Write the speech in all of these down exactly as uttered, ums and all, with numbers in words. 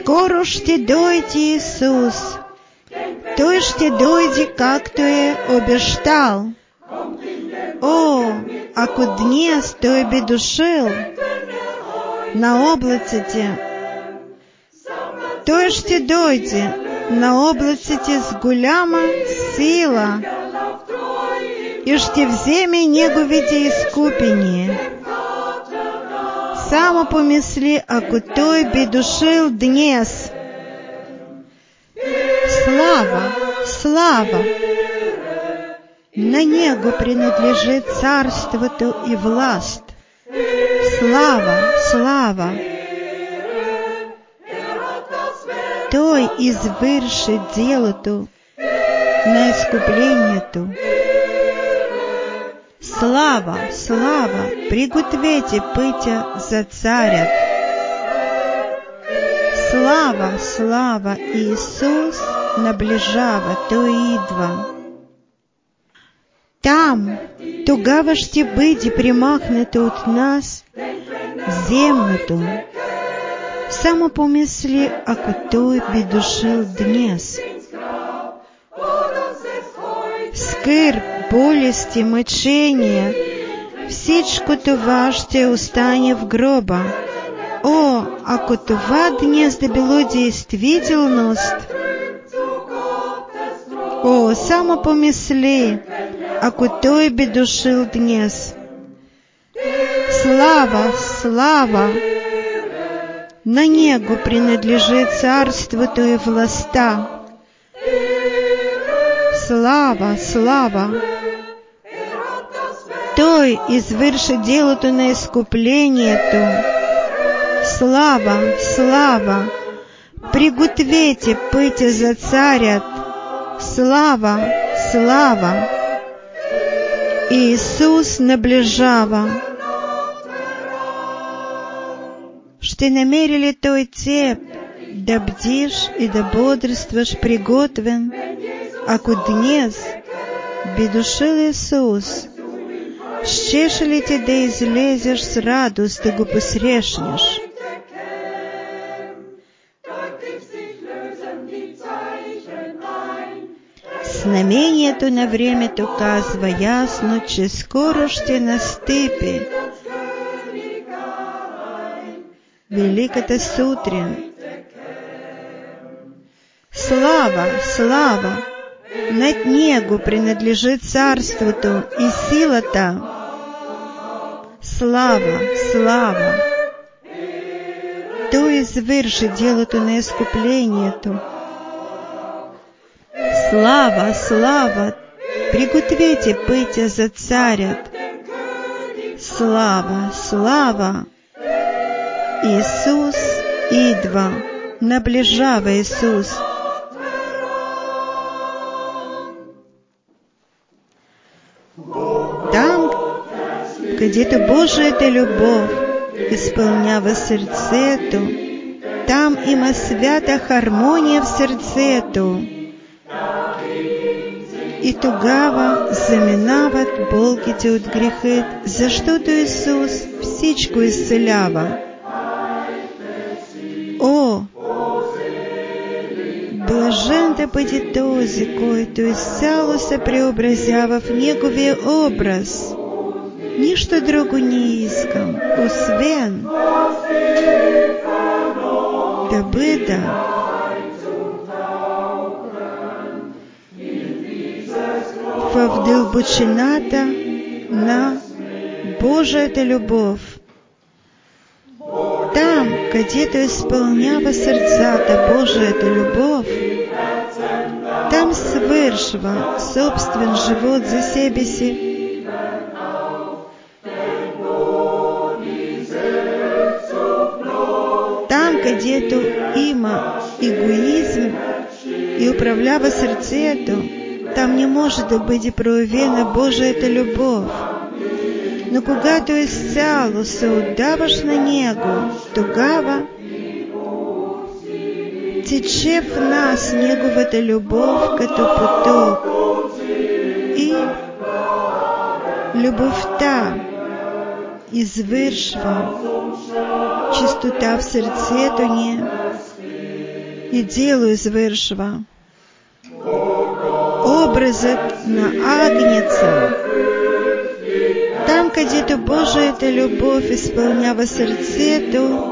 скоро ж ти дойде, Исус, той ж ти дойде, как той обещал. О, ако днес той би дошел на облаците, той ж ти дойде на облаците с голяма сила, и ж ти вземе неговите искупение. Само помисли, ако той би дошел днес. Слава, слава! На него принадлежит царството и власть. Слава, слава! Той извърши делото на искуплението. Слава, слава! Пригответе пътя за царят. Слава, слава! Исус наближава, той идва. Там, тогава ще бъде примахнато от нас земното. Само помисли, ако той би дошел днес. Скърб, болести, мъчения, всичко това ще остане в гроба. О, ако това днес да било действителност! О, само помисли, ако той би дошел днес. Слава, слава! На него принадлежит царството и властта. Слава, слава! Той извърши делото на изкуплението. Слава, слава! Пригответе пътя за царят. Слава, слава! Иисус наближава. Ще намери ли той теб да бдиш и да бодрстваш приготвен, ако днес би дошел Исус? Щеш ли ти да излезеш с радост да го посрещнеш? Знамението на времето казва ясно, че скоро ще настъпи великата сутрин. Слава, слава! Над него принадлежит царството и силата. Слава, слава! Той извърши делото на изкуплението. Слава, слава! Пригответе пътя за царят. Слава, слава! Исус идва, наближава Исус. Там, където Божията любов изпълнява сърцето, там има свята хармония в сърцето. И тогава заминават болките от грехът, защото Исус всичко изцелява. О, блажен да бъде този, който изцяло се преобразява в Неговия образ. Нищо друго не искам, освен да бъда в дълбочината на Божията любов. Там, където изпълнява сърцата Божията любов, там свършва собствен живот за себе си. Там, където има егоизъм и управлява сърцето, там не може да бъде проявена Божията любов. Но когато изцяло се отдаваш на Него, тогава тече в нас Неговата любов като поток. И любовта извършва чистота в сърцето ни и делаю звършва. Образът на Агнеца, там, където Божията любов изпълнява сърцето,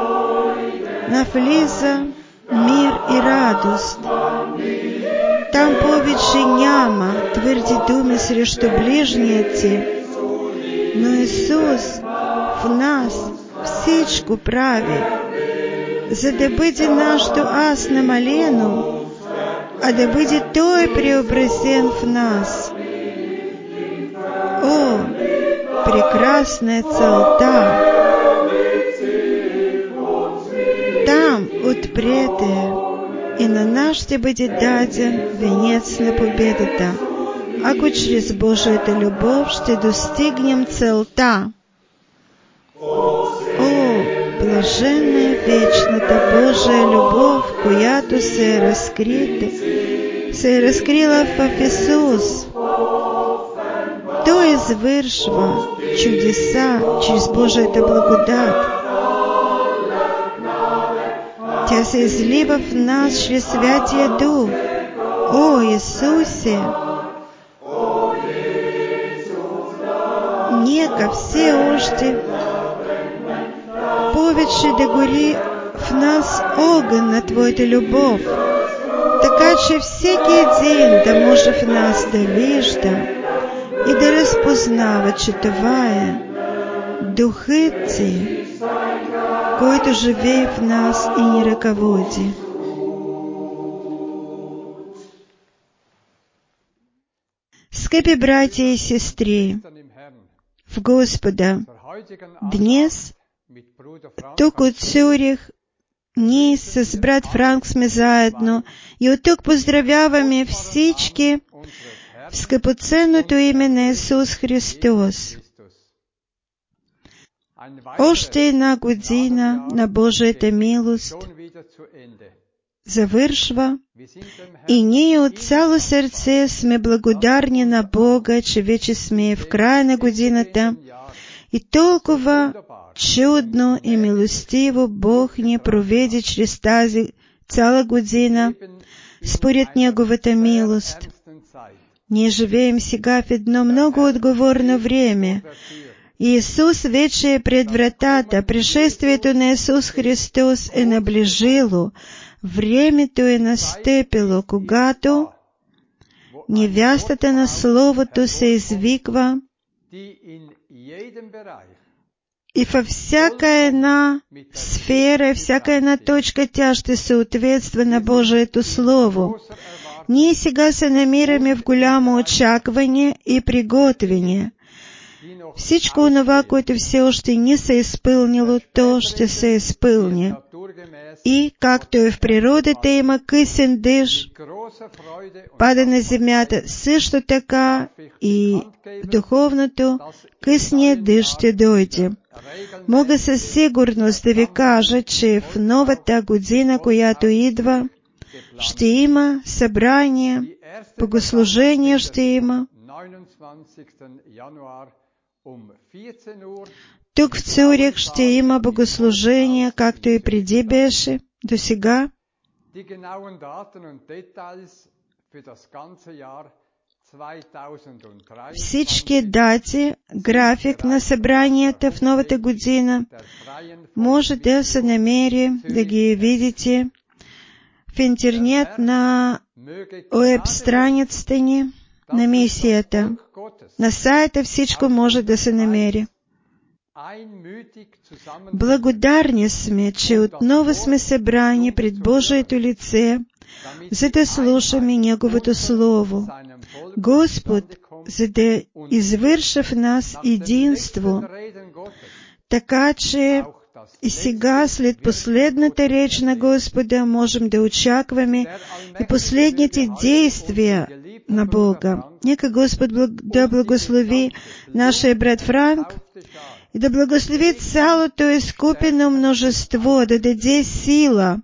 навлиза мир и радост. Там повече няма твърди думи срещу ближния ти, но Исус в нас всичко прави, за да бъде нашето аз намалено, а да бъде Той преобразен в нас. О, прекрасна е целта! Там отпрете и на нас ще бъде даден венец на победата, ако чрез Божията любов ще достигнем целта. О, блаженна е вечната Божия любов, която се е разкрита, се е разкрила в Исус. Той извършва чудеса чрез Божията благодат. Тя се излива в нас чрез Святия Дух. О, Исусе! Нека все още повече да гори в нас огън на Твоята любов, така че всеки ден да може в нас да вижда и да разпознава, че това е Духът Ти, който живее в нас и ни ръководи. Скъпи братя и сестри в Господа, днес тук от Цюрих ние с брат Франк сме заедно и от тук поздравяваме всички в скъпоценното име на Исус Христос. Още една година на Божията милост завършва и ние от цяло сърце сме благодарни на Бога, че вече сме в края на годината и толкова чудно и милостиво Бог ни проведе чрез тази цяла година според Неговата милост. Ние живеем сега в едно много отговорно време. Исус вече е пред вратата. Пришествието на Исус Христос е наближило. Времето е настъпило, когато невястата на Словото се извиква и във всяка една сфера, всяка една точка тя ще съответства на Божието Слово. Ние сега се намираме в голямо очакване и приготвяне. Всичко онова, което все още не се е изпълнило, то ще се изпълни. И, както е в природата има късен дъжд, пада на земята, също така и в духовното късният дъжд ще дойде. Мога със сигурност да ви кажа, че в новата година, която идва, ще има събрание, богослужение ще има. Тук в Цюрих ще има богослужение, както и преди беше, до сега. Всички дати, график на събранията в новата година може да се намери, да ги видите в интернет на уеб страницата ни на мисията. На сайта всичко може да се намери. Благодарни сме, че отново сме събрани пред Божието лице, за да слушаме Неговото Слово. Господ, за да извърши в нас единство, така че и сега, след последната реч на Господа, можем да очакваме и последните действия на Бога. Нека Господ да благослови нашия брат Франк и да благослови цялото изкупено множество, да даде сила.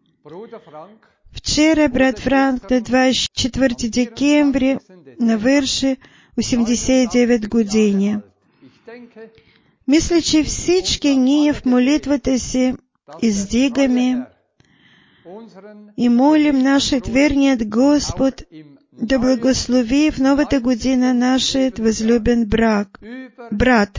Вчера брат Франк на двадесет и четвърти декември навърши осемдесет и девет години. Мисля, че всички ние в молитвата си издигаме и молим нашет верният Господ, да благослови в новата година нашет възлюбен брак, брат.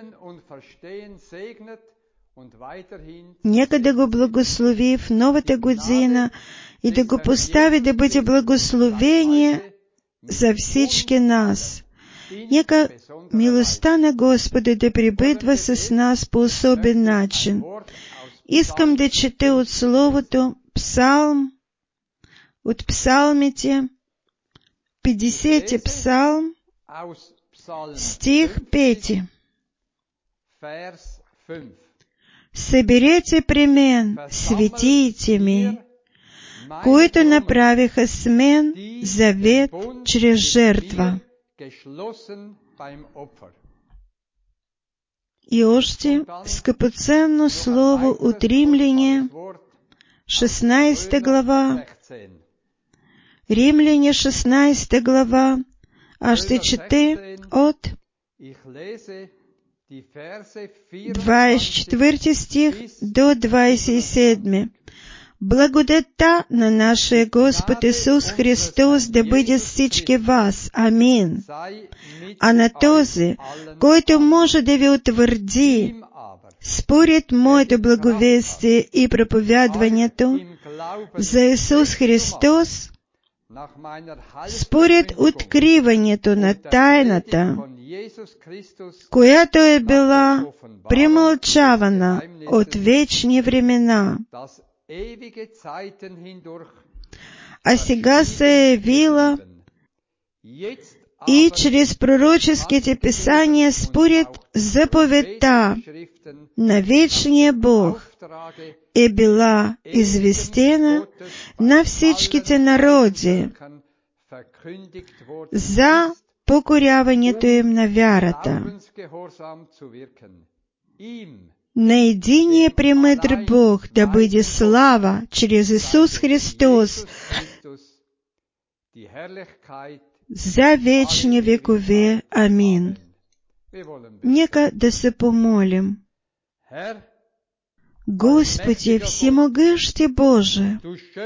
Нека да го благослови в новата година и да го постави да бъде благословение за всички нас. Нека милостта на Господа да пребъдва с нас по особен начин. Искам да чета от Словото Псалм, от псалмите, петдесети псалм, стих пети. «Съберете при мен светиите ми, които направиха с мен завет чрез жертва». И още скъпоценно слово от Римляне, шестнадесета глава, Римляне, шестнадесета глава, аз ще чете от двадесет и четвърти стих до двадесет и седми. Благодата на нашия Господ Исус Христос да бъде с всички вас. Амин. А на този, който може да ви утвърди, според моето благовестие и проповядването за Исус Христос, според откриването на тайната, която е била премълчавана от вечни времена, а сега се е явила и чрез пророческите писания според заповедта на вечния Бог е била известена на всичките народи за покоряването им на вярата. На единия премъдър Бог да бъде слава чрез Исус Христос за вечни векове. Амин. Нека да се помолим. Господи, всемогъщи Боже,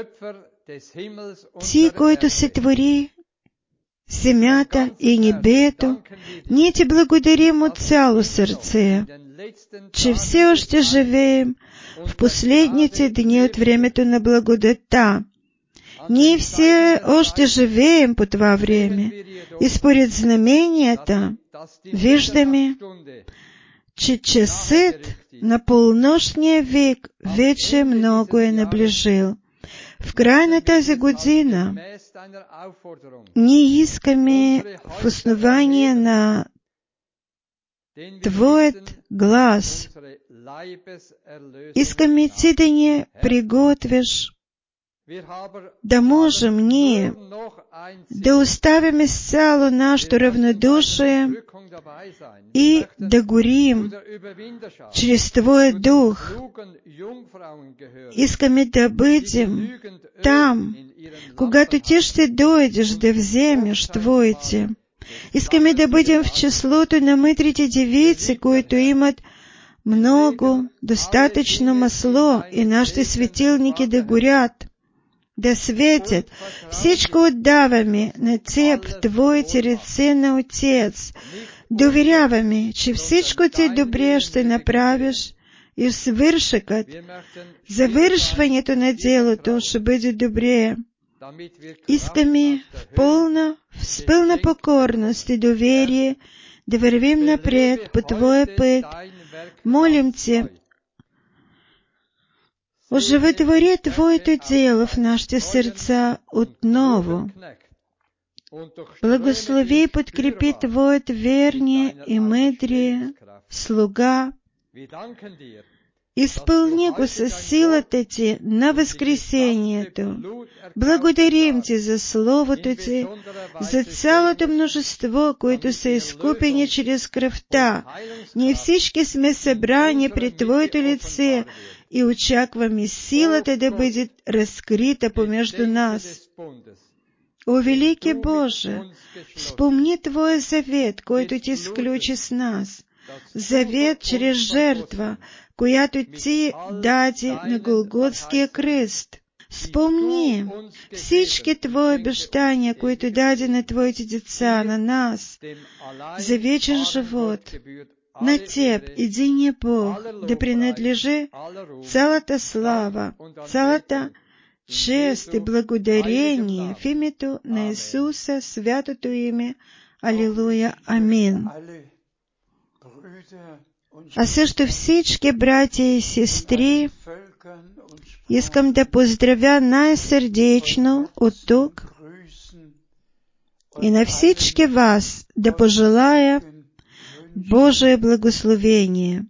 Ти, който се твори земята и небето, ние Ти благодарим от цяло сърце, че все още живеем в последните дни от времето на благодата. Ние все още живеем по това време и според знаменията виждаме, че часът на полунощния век вече много е наближил. В края на тази година ние искаме в основание на Твоят глас, искаме Ти да ни приготвиш, да можем ние да оставим изцяло нашето равнодушие и да горим чрез Твоя Дух. Искаме да бъдем там, когато Ти ще дойдеш да вземеш Твоите. Искаме да бъдем в числото на мъдрите девици, които имат много, достатъчно масло и нашите светилники да горят, да светят. Всичко отдаваме на Теб в Твоите ръце на Отец. Доверяваме, че всичко Ти добре ще направиш и свършъкът, завършването на делото ще бъде добре. Искаме в пълна, с пълна покорност и доверие да вървим напред по Твоя път. Молим Те, оживотвори Твоето дело в нашите сърца отново. Благослови и подкрепи Твоят верния и мъдрия слуга. Изпълни го със силата Ти на възкресението. Благодарим Ти за Словото Ти, за цялото множество, които са изкупени чрез кръвта. Ние всички сме събрани пред Твоето лице и очакваме силата да бъде разкрита помежду нас. О, велики Боже, спомни Твоя завет, който Ти сключи с нас. Завет чрез жертва, която Ти даде на Голготския кръст. Спомні всички Твої обещания, които даде на Твоите деца, на нас, за вечен живот. На Теб, единия Бог, да принадлежи цялата слава, цялата чест и благодарение в името на Исуса, святото име. Алилуя. Амин. А също всички братя и сестри, искам да поздравя най-сърдечно от тук и на всички вас да пожелая Божие благословение.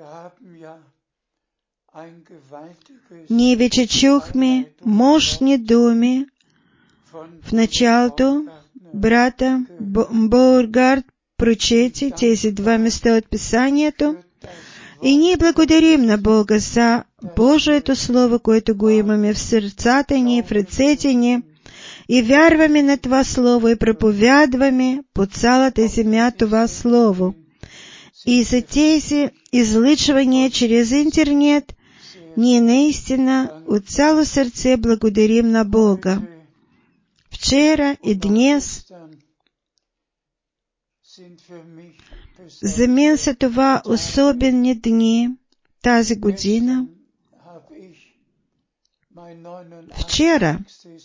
Ние вече чухме мощни думи в началото. Брата Боургард прочети тези два места от Писанието и ние благодарим на Бога за Божието Слово, което го имаме в сърцата ни, в ръцете ни, и вярваме на това Слово и проповядваме по цялата земя това Слово. И за тези излъчвания чрез интернет ние наистина от цяло сърце благодарим на Бога. Вчера и днес за мен са това особени дни тази година. Вчера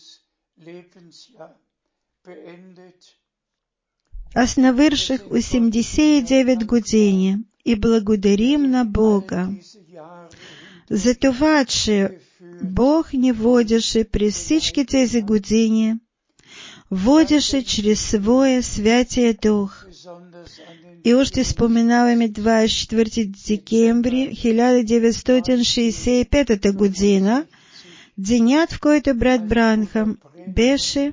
аз навърших осемдесет и девет години и благодарим на Бога за това, че Бог ни водеше през всички тези години, водеше чрез Своя Святия Дух. И още споменаваме двадесет и четвърти декември хиляда деветстотин шейсет и пета година, денят, в който брат Бранхам беше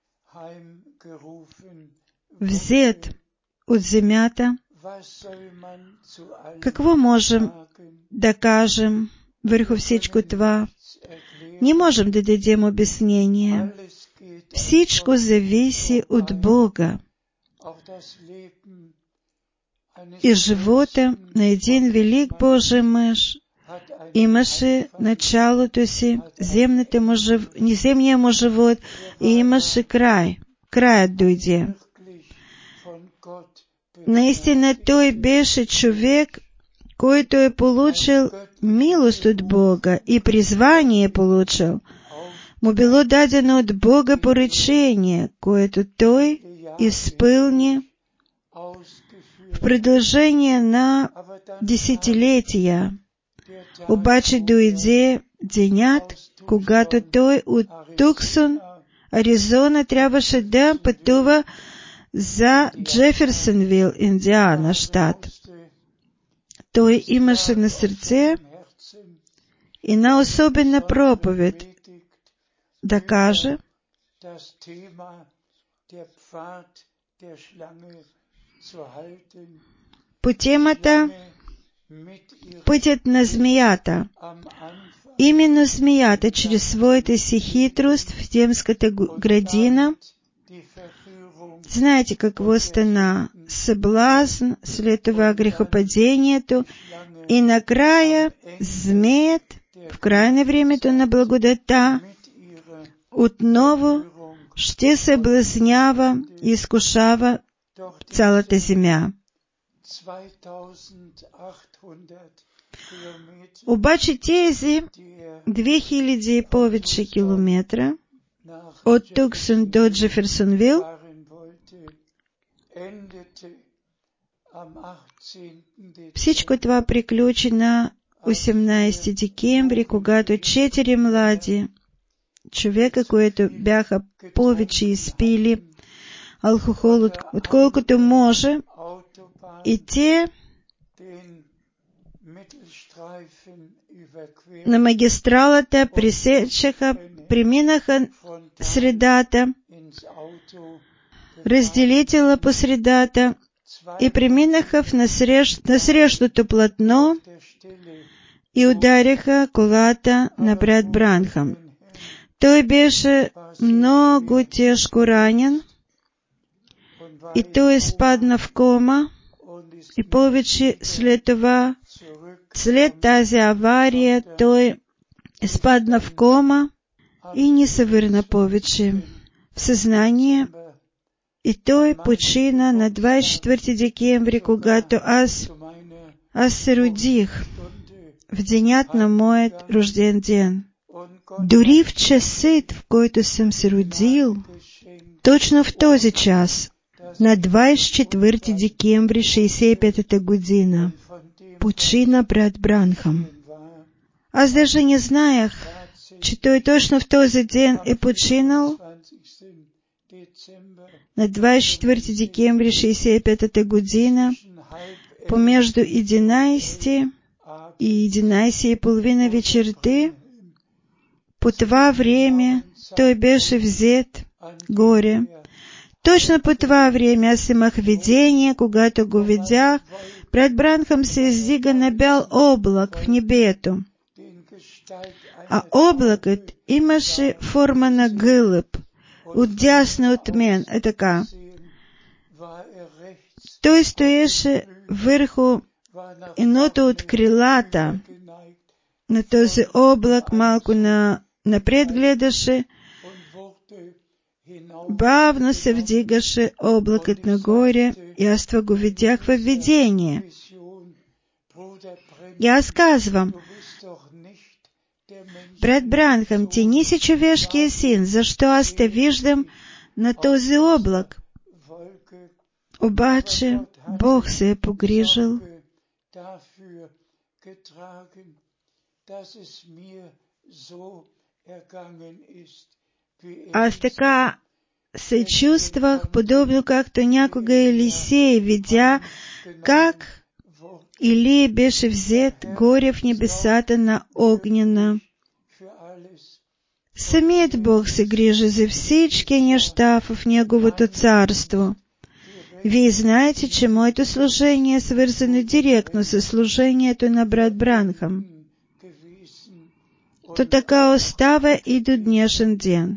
взет от земята. Какво можем да кажем върху всичко това? Не можем да дадем обяснение. Всичко зависи от Бога. И живота на един велик Божий мъж имаше началото си, земната му жив... неземния му живот, и имаше край. Краят дойде. Наистина той беше човек, който е получил милост от Бога и призвание е получил. Му било дадено от Бога поръчение, което той изпълни в продължение на десетилетия. Обаче дойде денят, когато той от Туксон, Аризона, трябваше да пътува за Джеферсонвил, Индиана, щат. Той имаше на сърце и на особена проповед да каже по темата пътят на змията. Именно змията чрез своята си хитрост в Едемската градина. Знаете какво стана? Съблазн, след това грехопадението и накрая змеят в края на времето на благодата отново ще съблазнява и изкушава цялата земя. Обаче тези две хиляди и повече километра от Туксон до Джеферсонвил всичко това приключи на осемнадесети декември, когато четири млади човека, които бяха повече изпили алкохол, отколкото може, и те на магистралата пресечаха, преминаха средата, разделителя по средата и преминаха в насрещ, насрещното платно и удариха колата на брат Бранхам. Той беше много тежко ранен и той изпадна в кома, и повече след това, след тази авария, той изпадна в кома и несоверноповичи в сознание. И той почина на двадесет четвърти декември, когато аз, аз се родих в денят на моят рожден ден. Дори в часът, в който съм се родил, точно в този час, на двадесет четвърти декември шейсет и петата година, почина брат Бранхам. Аз даже не знаех, че той точно в този ден е починал на двадесет четвърти декември шейсет и петата година, помежду единадесет и единадесет и половина вечерти. По това време той беше взет горе. Точно по това време аз имах видение, когато го видях, брат Бранхам се издига на бял облак в небето. А облакът имаше форма на гълъб, отдясно от мен, е така. Той стоеше върху едното от крилата на този облак, малко на, напред гледаше, бавно се вдигаше облакът нагоре, и аз това го видях във видение. И аз казвам: брат Бранхам, ти не си човешкия син, защо аз те виждам на този облак? Обаче Бог се е погрижил. Аз така се чувствах, подобно както някога Елисей видя, как Илия беше взет горе в небесата на огнена. Самият Бог се грижи за всички неща в Неговото царство. Вие знаете, че моето служение е свързано директно с служението на брат Бранхам. То така остава и до днешен ден.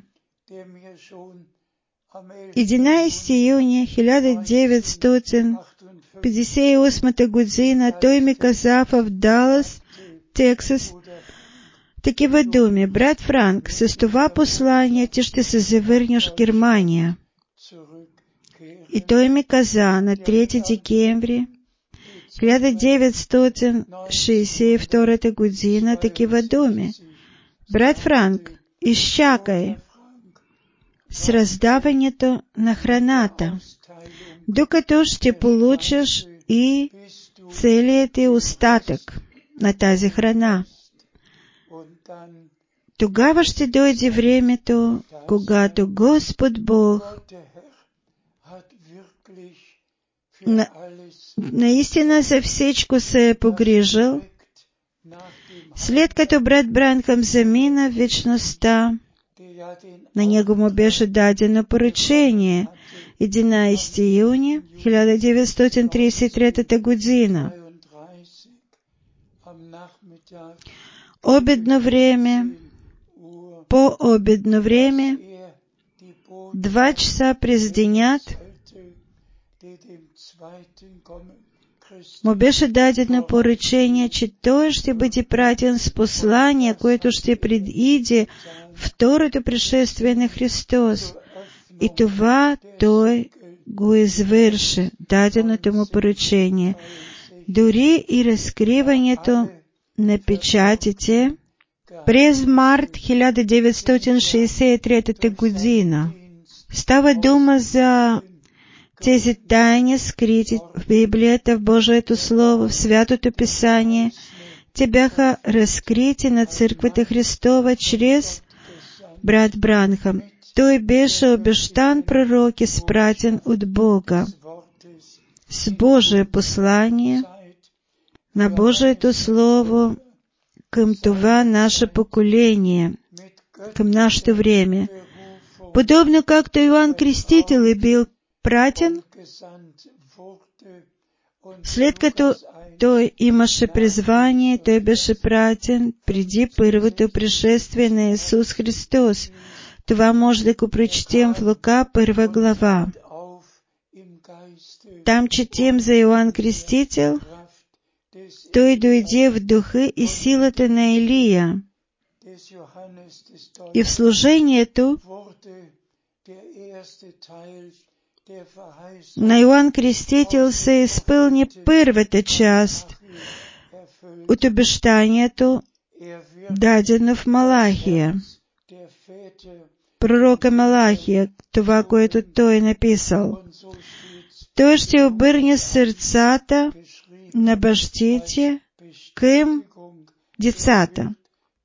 единадесети юни хиляда деветстотин петдесет и осма година той ми каза в Далас, Тексас, такива думи: брат Франк, с това послание ти ще се завърнеш в Германия. И той ми каза на трети декември хиляда деветстотин шейсет и втора година такива думи: брат Франк, изчакай с раздаването на храната, докато ще получиш и целият ти остатък на тази храна. Тогава ще дойде времето, когато Господ Бог на, наистина за всичко се е погрижил. След като брат Бранхам замина в вечността, на него му беше дадено поръчение единадесети юни хиляда деветстотин тридесет и трета година. Обедно време, по обедно време, два часа през денят, му беше дадено поръчение, че той ще бъде пратен с послание, което ще предиде второто пришествие на Христос. И това той го извърши, даденото му поръчение. Дори и разкриването на печатите през март хиляда деветстотин шейсет и трета година. Става дума за тези тайни, скрити в Библията, в Божието Слово, в Святото Писание. Те бяха разкрити на Църквата Христова чрез брат Бранхам. Той беше обещан пророк, изпратен от Бога с Божие послание на Божието Слово към това наше поколение, към нашето време. Подобно както Иоанн Крестител е бил пратен, след като той имаше призвание, той беше пратен преди първото пришествие на Исус Христос. Това може да го прочетем в Лука, първа глава. Там четем за Иоанн Крестител. Той дойде в духа и силата на Илия И в служении ту на Иоанн Крестител се изпълни първата част от обещанието, дадено в Малахия, пророка Малахия, това, което той е написал. Той ще обърне сърцата на бащите към децата.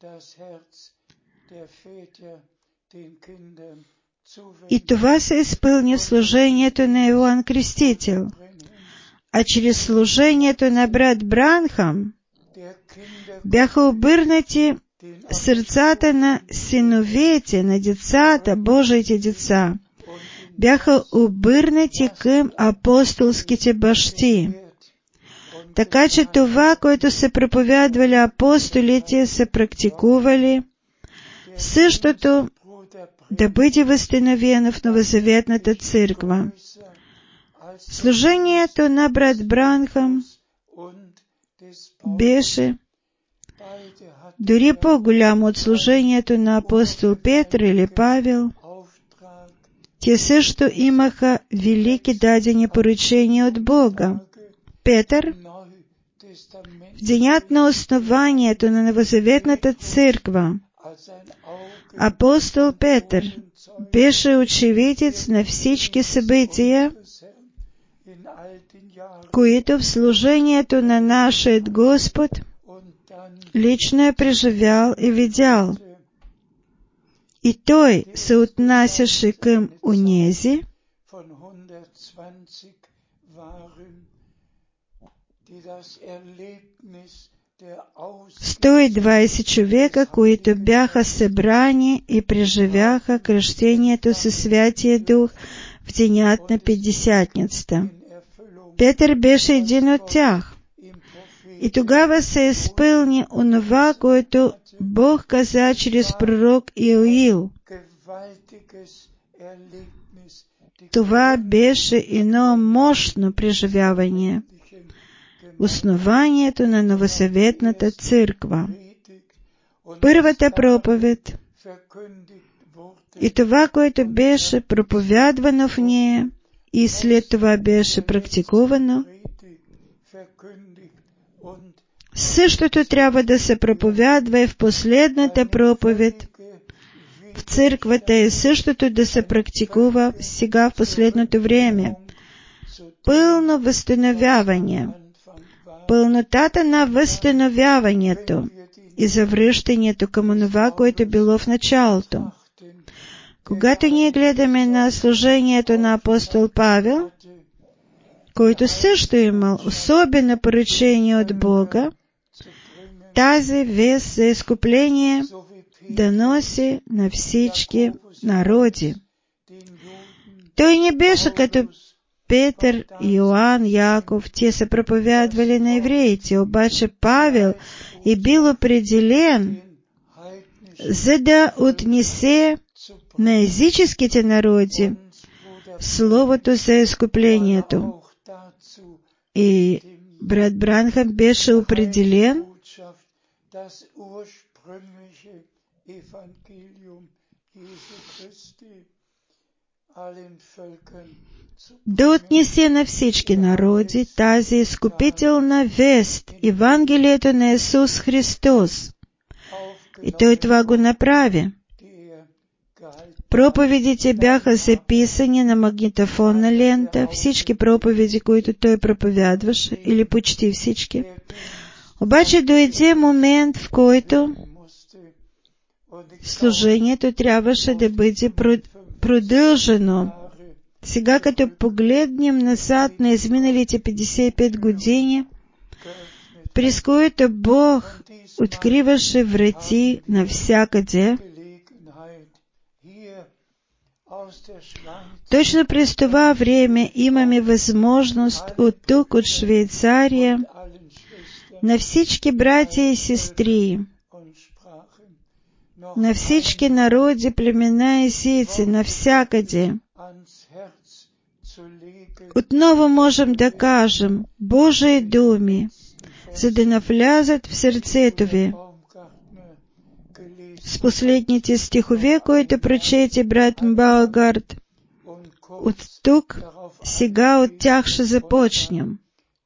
И това се изпълни в служението на Иоанн Крестител. А чрез служението на брат Бранхам бяха обърнати сърцата на синовете, на децата, Божиите деца, бяха обърнати към апостолските бащи. Така че това, което се проповядвали апостолите, се практикували, същото да бъде възстановено в новозаветната църква. Служението на брат Бранхам беше дори по-голямо от служението на апостол Петър или Павел. Те също имаха велики дадени поръчения от Бога. Петър, в денят на основанието на новозаветната църква, апостол Петър беше очевидец на всички събития, които в служението на нашият Господ лично е преживял и видял. И той се отнасяше към онези, сто и двадесет човека, които бяха събрани и преживяха кръщението със Святия Дух в денят на Петдесятницата. Петър беше един от тях. И тогава се изпълни онова, което Бог каза чрез пророк Йоил. Това беше едно мощно преживяване, основанието на новозаветната църква. Първата проповед и това, което беше проповядвано в нея и след това беше практикувано, същото трябва да се проповядва и в последната проповед в църквата и същото да се практикува сега в последното време. Пълно възстановяване. Пълнотата на възстановяването и завръщането към онова, което било в началото. Когато ние гледаме на служението на апостол Павел, който също имал особено поръчение от Бога, тази вест за изкупление да носи на всички народи. Той не беше като Петър, Йоан, Яков, те се проповядвали на евреите, обаче Павел е бил определен, за да отнесе на езическите народи словото за изкуплението. И брат Бранхам беше определен да отнесе на всички народи тази изкупителна вест, Евангелието на Исус Христос. И той това го направи. Проповедите бяха записани на магнитофонна лента, всички проповеди, които той проповядваше, или почти всички. Обаче дойде момент, в който служението трябваше да бъде продължено. Сега, като погледнем назад на изминалите петдесет и пет години, през които Бог откриваше врати навсякъде, точно през това време имаме възможност от тук, от Швейцария, на всички братя и сестри, на всички народи, племена и езици, навсякъде. Отново можем да кажем Божии думи, за да навлязат в сърцето ви. С последните стихове, които прочете брат Мбаугард, от тук сега от тях ще започнем.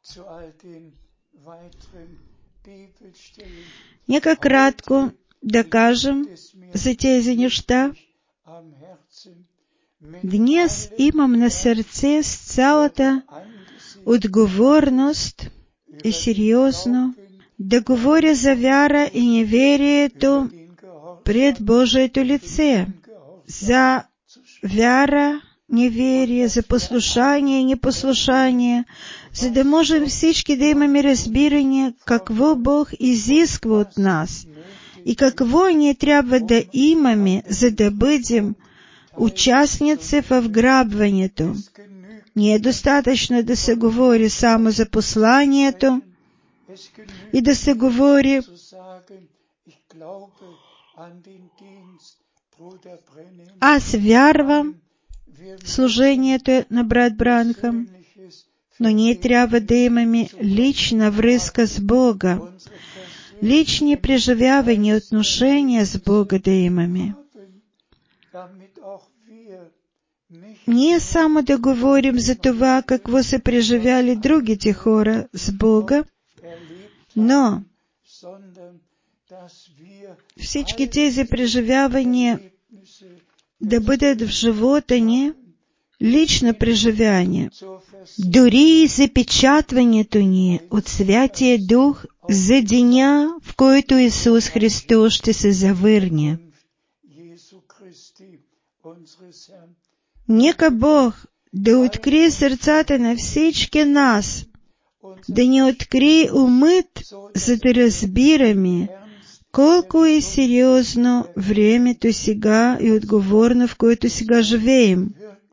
Нека кратко да кажем за тези неща. Днес имам на сърце с цялата отговорност и сериозно да говоря за вяра и неверието пред Божието лице, за вяра, неверие, за послушание и непослушание, за да можем всички да имаме разбиране какво Бог изисква от нас и какво ние трябва да имаме, за да бъдем участници в вграбването. Не е достатъчно да се говори само за посланието и да се говори аз вярвам в служението на брат Бранхам, но ние трябва да имаме лична връзка с Бога, лични преживявания, отношения с Бога да имаме. Не само да говорим за това, какво са преживяли другите хора с Бога, но всички тези преживявания да бъдат в живота ни лично преживяване, дори и запечатването ни от Святия Дух за деня, в който Исус Христос ще се завърне. Нека Бог да открие сърцата на всички нас, да ни открие умът, за да разбираме колко е сериозно времето сега и отговорно, в което сега живеем.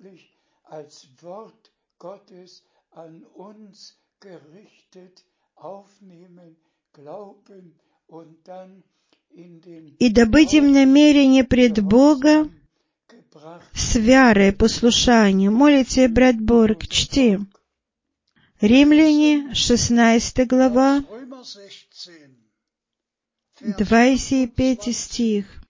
И да бъдем намерени пред Бога с вяра и послушание. Молите, брат Борг, чти. Римляне, шестнадесета глава, двадесет и пети стих.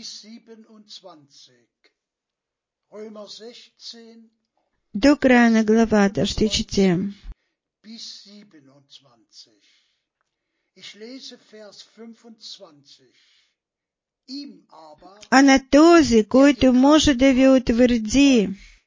До края на главата ще четем. А на този, който може да ви утвърди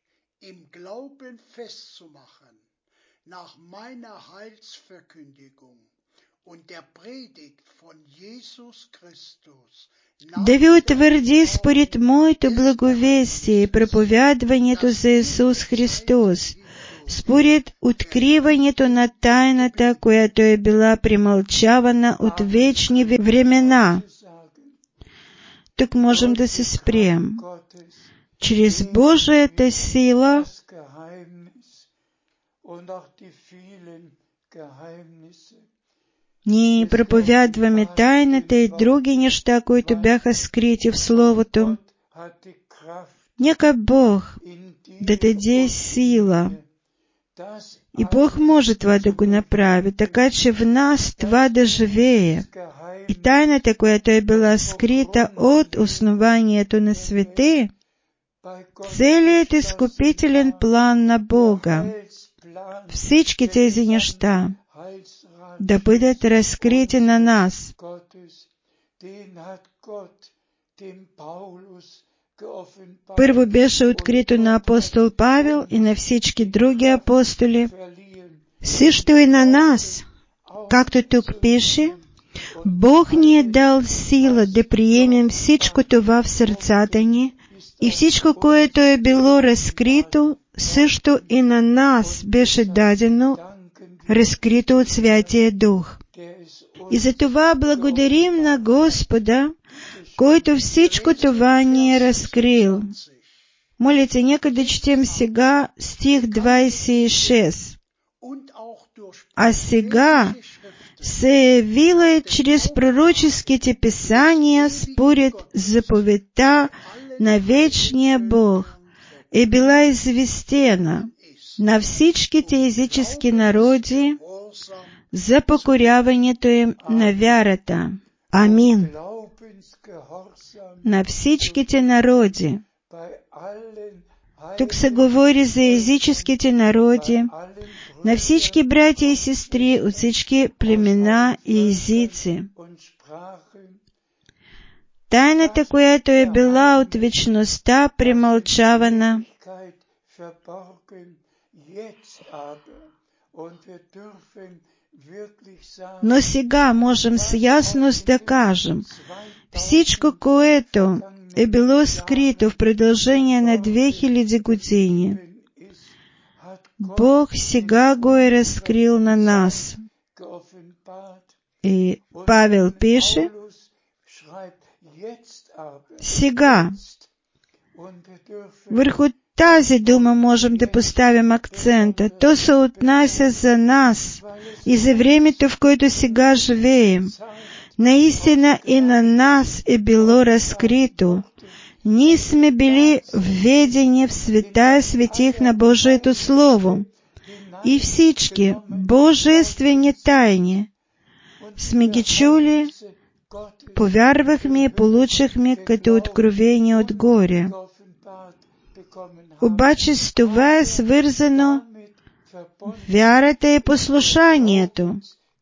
да ви утвърди според моето благовестие и проповядването за Исус Христос, според откриването на тайната, която е била премълчавана от вечни времена. Тук можем да се спрем. Чрез Божията сила ние проповядваме тайната и други неща, които бяха скрити в Словото. Нека Бог да даде сила. И Бог може това да го направи, така че в нас това да живее. И тайната, която е била скрита от основанието на свете, целият изкупителен план на Бога, всички тези неща да бъдат разкрити на нас. Първо беше открито на апостол Павел и на всички други апостоли, също и на нас, както тук пише, Бог ни е дал сила да приемем всичко това в сърцата ни и всичко, което е било разкрито, също и на нас беше дадено, разкрито от Святия Дух. И за това благодарим на Господа, който всичко това ни е разкрил. Молите, нека да четем сега стих двадесет и шест. А сега се явила е чрез пророческите писания според заповедта на вечния Бог е била известена на всичките езически народи за покоряването им на вярата. Амин. на всичките народи. Тук се говори за езическите народи, на всички братя и сестри от всички племена и езици. Тайната, която е била от вечността премълчавана, но сега можем с ясност да кажем, всичко, което е било скрито в продължение на две хиляди години, Бог сега го е разкрил на нас. И Павел пише, сега, върху тази дума можем да поставим акцента. То се отнася за нас и за времето, в което сега живеем. Наистина и на нас е било разкрито. Ние сме били введени в святая светих на Божието Слово. И всички божествени тайни сме ги чули, повярвахме и получихме като откровение отгоре. Обаче с това е свързано вярата и послушанието.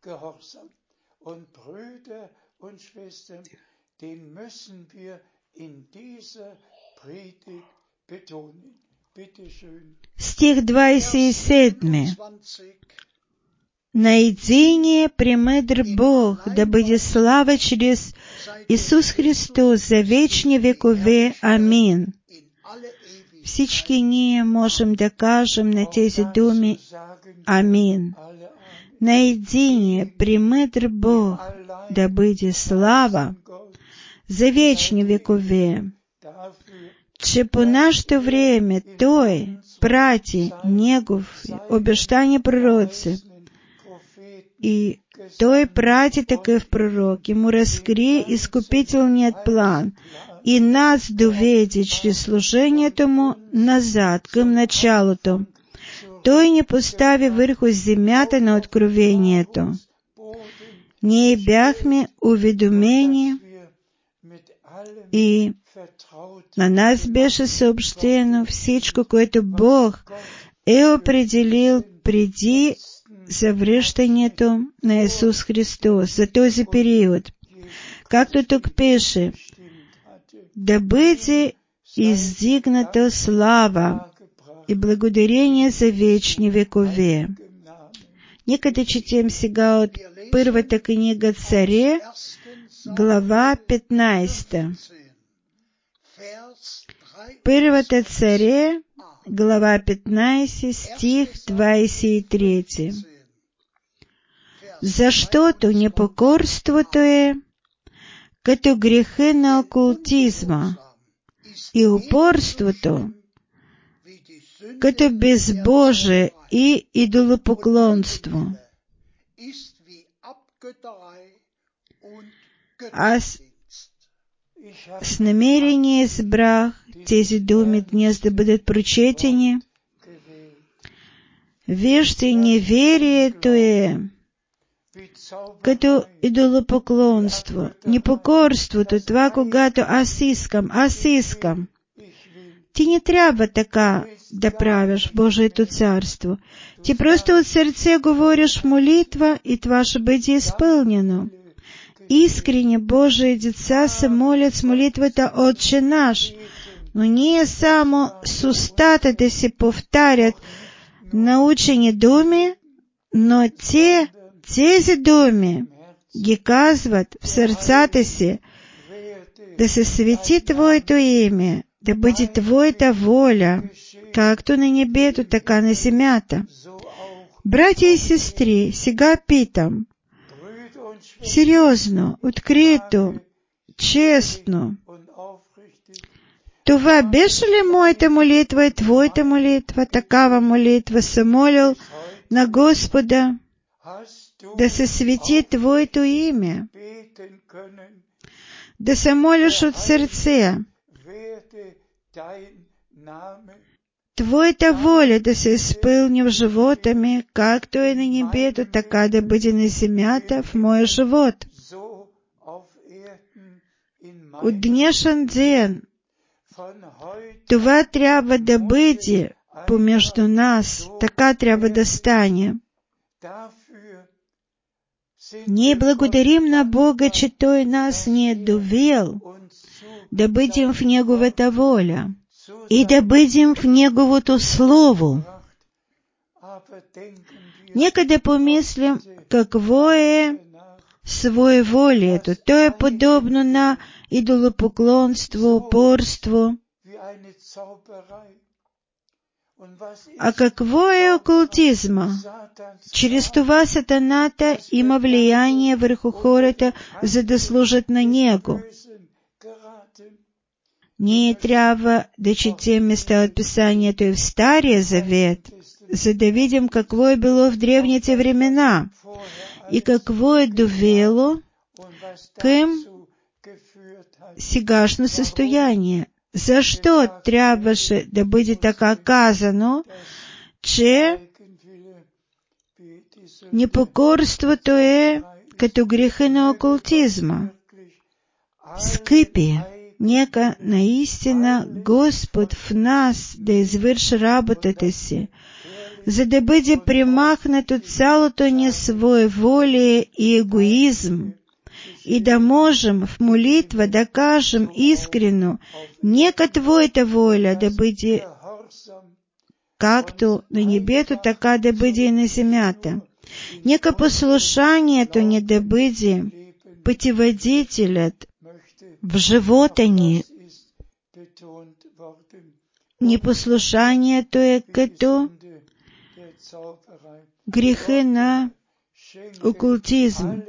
Стих двадесет и седми. На единия премъдр Бог да бъде слава чрез Исус Христос за вечни векове. Амин. Всички ние можем да кажем на тези думи Амин. На единия премъдр Бог да бъде слава за вечни векове, че по нашето време Той прати Негов обещани пророци, и Той прати такъв пророк и му разкри изкупителният план и нас доведе чрез служението му назад към началото. Той ни постави върху земята на откровението. Ние бяхме уведомени и на нас беше съобщено всичко, което Бог е определил преди завръщането на Исус Христос за този период. Както тук пише, да бъде издигната слава и благодарение за вечни векове. Нека да четем сега от първата книга Царе, глава петнадесета. Първата Царе, глава петнадесета, стих двадесет и трети. Защото непокорството е като греха на окултизма и упорството като безбожие и идолопоклонство. Аз с намерение избрах тези думи днес да бъдат прочетени. Вижте, неверието е като идолопоклонство, непокорството, това, когато аз искам, аз искам. Ти не трябва така да правиш в Божието царство. Ти просто от сърце говориш молитва и това ще бъде изпълнено. Искрени Божии деца се молят с молитвата Отче наш, но ние само с устата да се повтарят научени думи, но те, тези думи ги казват в сърцата си, да се свети Твоето име, да бъде Твоята воля, както на небето, така на земята. Братя и сестри, сега питам, сериозно, открито, честно, това беше ли моята молитва и Твоята молитва, такава молитва съм молил на Господа, да се свети Твоето име, да се молиш от сърце, Твоята воля да се изпълни в живота ми, както е на небето, така да бъде на земята в моя живот. у днешен ден това трябва да бъде помежду нас, така трябва да стане. Ние благодарим на Бога, че Той нас не е довел да бъдем в Неговата воля и да бъдем в Неговото Слово. Нека да помислим какво е своеволието. То е подобно на идолопоклонство, упорство. А какво е окултизма? Чрез това сатаната има влияние върху хората, за да служат на него. Ние трябва да четем места от Писанието и в Стария Завет, за да видим какво е било в древните времена и какво е довело към сегашно състояние. Защо трябваше да бъде така казано, че непокорството е като греха на окултизма? Скъпи, нека наистина Господ в нас да извърши работата си, за да бъде премахнато цялото ни своеволие и егоизъм, и да можем в молитва да кажем искрено: нека Твоята воля да бъде както на небето, така да бъде и на земята. Нека послушанието ни да бъде пътеводителят в живота ни. Непослушанието е като грехи на окултизъм.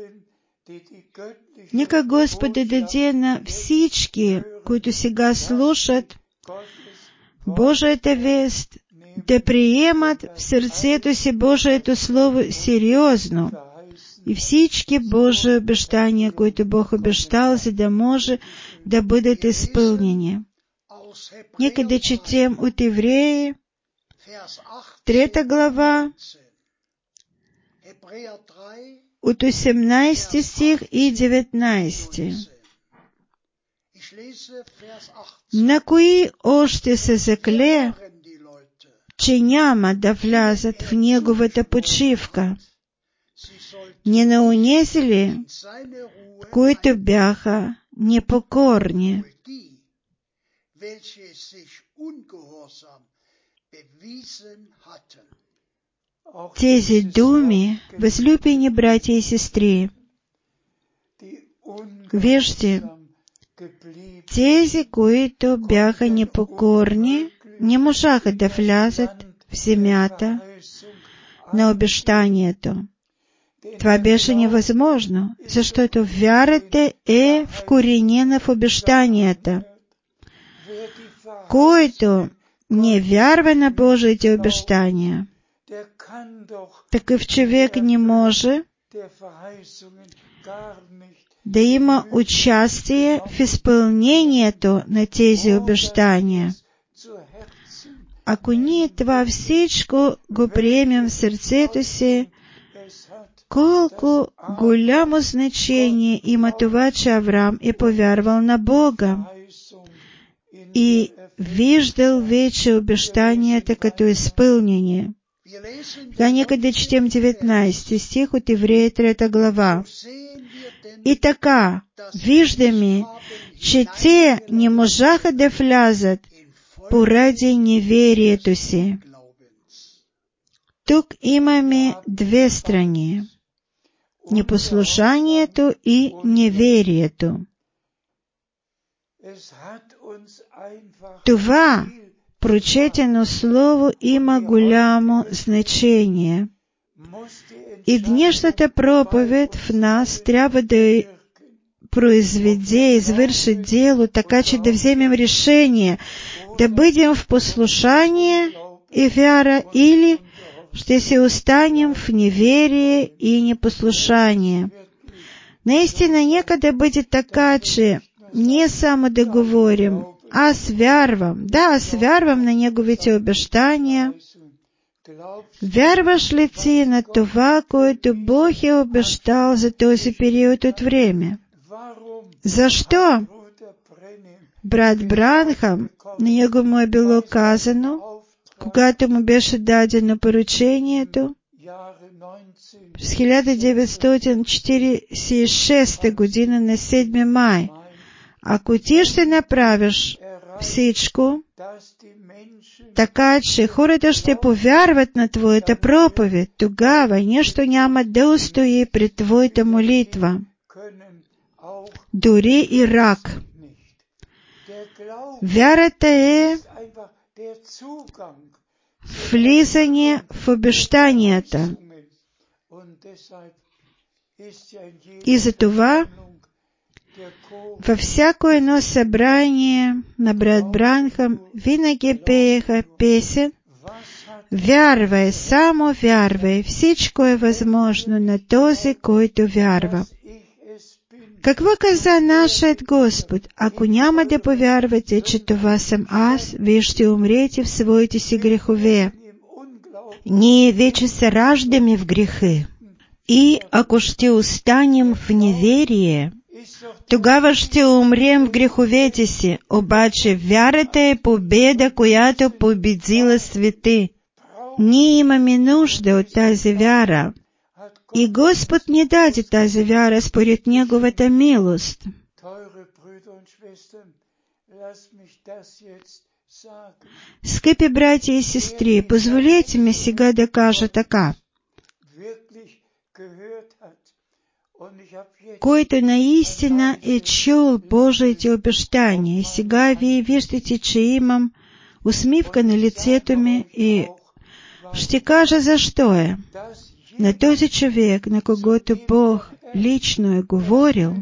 Нека Господ даде на всички, които сега слушат Божията вест, да приемат в сърцето си Божието Слово сериозно и всички Божии обещания, които Бог обещал, за да може да бъдат изпълнени. Нека да четем от Евреи, трета глава, от осемнайсети стих и деветнайсети. На кои още се закле, че няма да влязат в Неговата почивка? Не на онези ли, които бяха непокорни? Тези думи, възлюбени братя и сестри, вижте, тези, които бяха непокорни, не можаха да влязат в земята на обещанието. Това беше невъзможно, защото вярата е вкоренена в обещанията. Който не вярва на Божиите обещания, такъв човек не може да има участие в изпълнението на тези обещания. Ако ние това всичко го приемем в сърцето си, колко голямо значение има това, че Авраам е повярвал на Бога и виждал вече обещанията като изпълнение. Сега нека да четем деветнайсети стих от Евреи трета глава. И така, виждаме, че те не можаха да влязат поради неверието си. Тук имаме две страни – непослушанието и неверието. Това прочетено слово има голямо значение. И днешната проповед в нас трябва да произведе, извърши дело, така че да вземем решение да бъдем в послушание и вяра, или ще се останем в неверие и непослушание. Наистина, нека да бъде така, че не само да говорим: аз вярвам, да, аз вярвам на Неговите обещания. Вярваш ли ти на това, което Бог е обещал за този период от време? Защо брат Бранхам, на нього було казано, когато му беше дадено поручението, з хиляда деветстотин четиридесет и шеста година на седми май, ако ти ще направиш всичко, така че хората ще повярват на твоята проповед, тогава нищо няма да устои пред твоята молитва. Дори и рак. Вярата е влизане в обещанията. И затова във всяко едно събрание на брат Бранхам винаги пееха песен «Вярвай, само вярвай, всичко е възможно на този, който вярва». Какво каза нашият Господ? Ако няма да повярвате, че това съм аз, вие ще умрете в своите си грехове. Ние вече се раждаме в грехи. И ако ще останем в неверие, тогава ще умрем в греховете си. Обаче вярата е победа, която победила света. Ние имаме нужда от тази вяра. И Господ ни даде тази вяра според Неговата милост. Скъпи братя и сестри, позволете ми сега да кажа така. Който наистина е чул Божиите обещания, и сега вие виждате, че имам усмивка на лицето ми, и ще кажа защо е. На този човек, на когото Бог лично е говорил,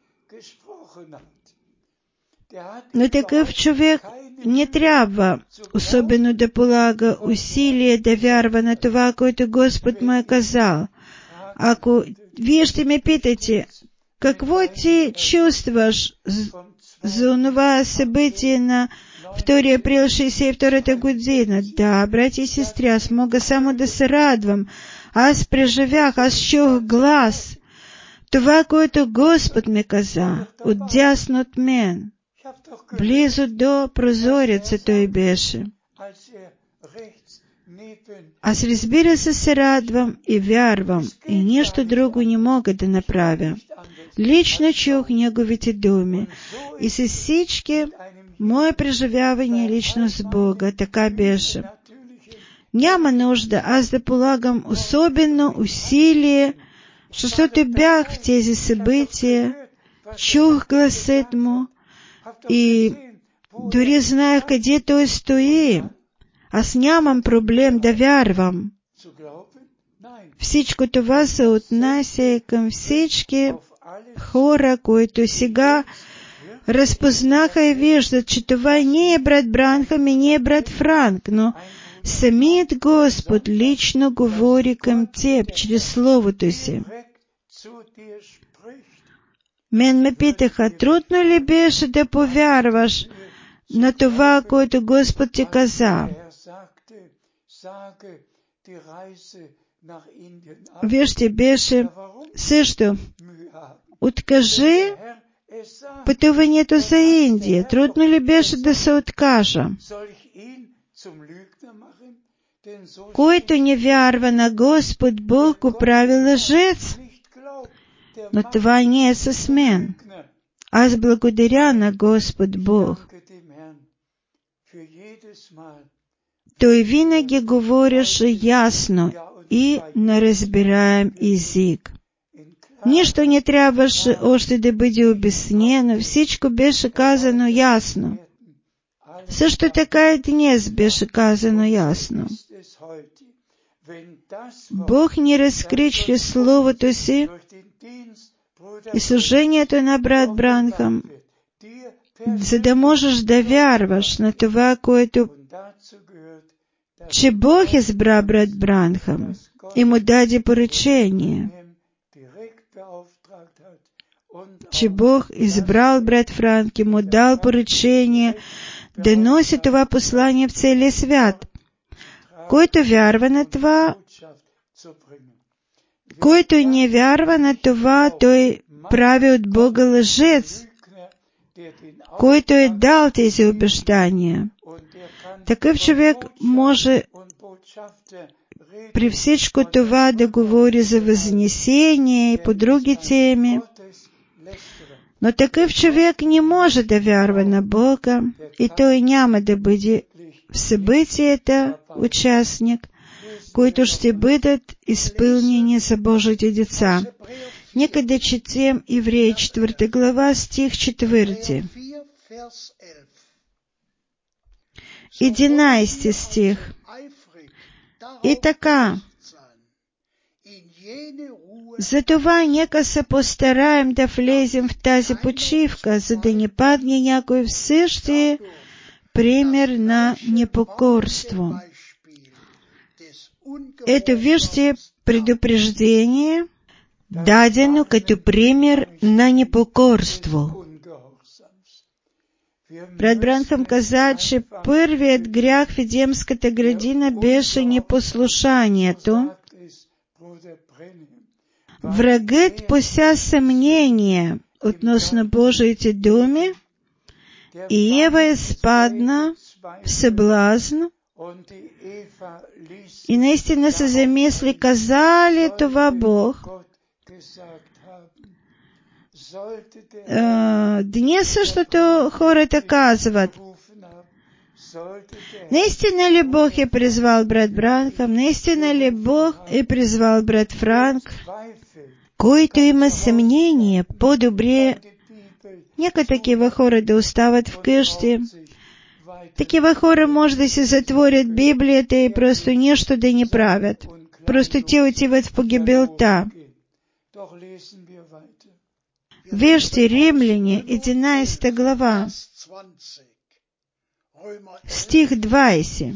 но такъв човек не трябва особено да полага усилия да вярва на това, което Господ му е казал. Ако вие ще ме питате, какво ти чувстваш за онова събитие на втори април шейсет и втората година? Да, братя и сестри, аз мога само да се радвам. Аз преживях, аз чух глас. Това, което Господ ми каза, отдясно от мен. Близо до прозореца той беше. Аз, разбира се, се радвам и вярвам, и нищо друго не мога да направя. Лично чух Неговите думи и с всички мои преживявания лично с Бога, така беше. Няма нужда аз да полагам особено усилие, защото бях в тези събития, чух гласът му и дори знаех къде той стои. Аз нямам проблем да вярвам. Всичко това се отнася към всички хора, които сега разпознаха и виждат, че това не е брат Бранхам и не е брат Франк, но самият Господ лично говори към теб чрез Словото си. Мен ме питаха, трудно ли беше да повярваш на това, което Господ ти каза? Вижте, беше също. Откажи пътуването за Индия. Трудно ли беше да се откажа? Който не вярва на Господ Бог, го прави лъжец. Но това не е с мен. Аз благодаря на Господ Бог. Той винаги говореше ясно и на разбираем език. Нищо не трябваше още да бъде обяснено, всичко беше казано ясно. Също така и днес беше казано ясно. Бог ни разкри чрез Словото си и служението на брат Бранхам, за да можеш да вярваш на това, което че Бог избра брат Бранхам и му даде поръчение, че Бог избрал брат Франк и му дал поръчение да носи това послание в целия свят. Който вярва на това, който не вярва на това, той прави от Бога лъжец. който е дал тези обещания. Такъв човек може при всичко това да говори за възнесение и по други теми, но такъв човек не може да вярва на Бога и той няма да бъде в събитията участник, които ще бъдат изпълнени за Божите деца. Нека да четем Евреи четвърта глава, стих четвърти. Единайсти стих. И така, затова нека се постараем да влезем в тази почивка, за да не падне някой в същия пример на непокорство. Ето вижте предупреждение, дадено като пример на непокорство. Брат Бранхам каза, че първият грях в Едемската градина беше непослушанието. Врагът пося съмнение относно Божиите думи и Ева изпадна в съблазн и наистина се замисли, каза ли това Бог? Uh, днес същото хората казват, наистина ли Бог е призвал брат Бранхам, наистина ли Бог е призвал брат Франк? Който има съмнение, по-добре нека такива хора да остават вкъщи. Такива хора може да си затворят Библията и просто нищо да не правят. Просто те отиват в погибелта. Вижте, Римляне, единайсета глава, стих двайсет.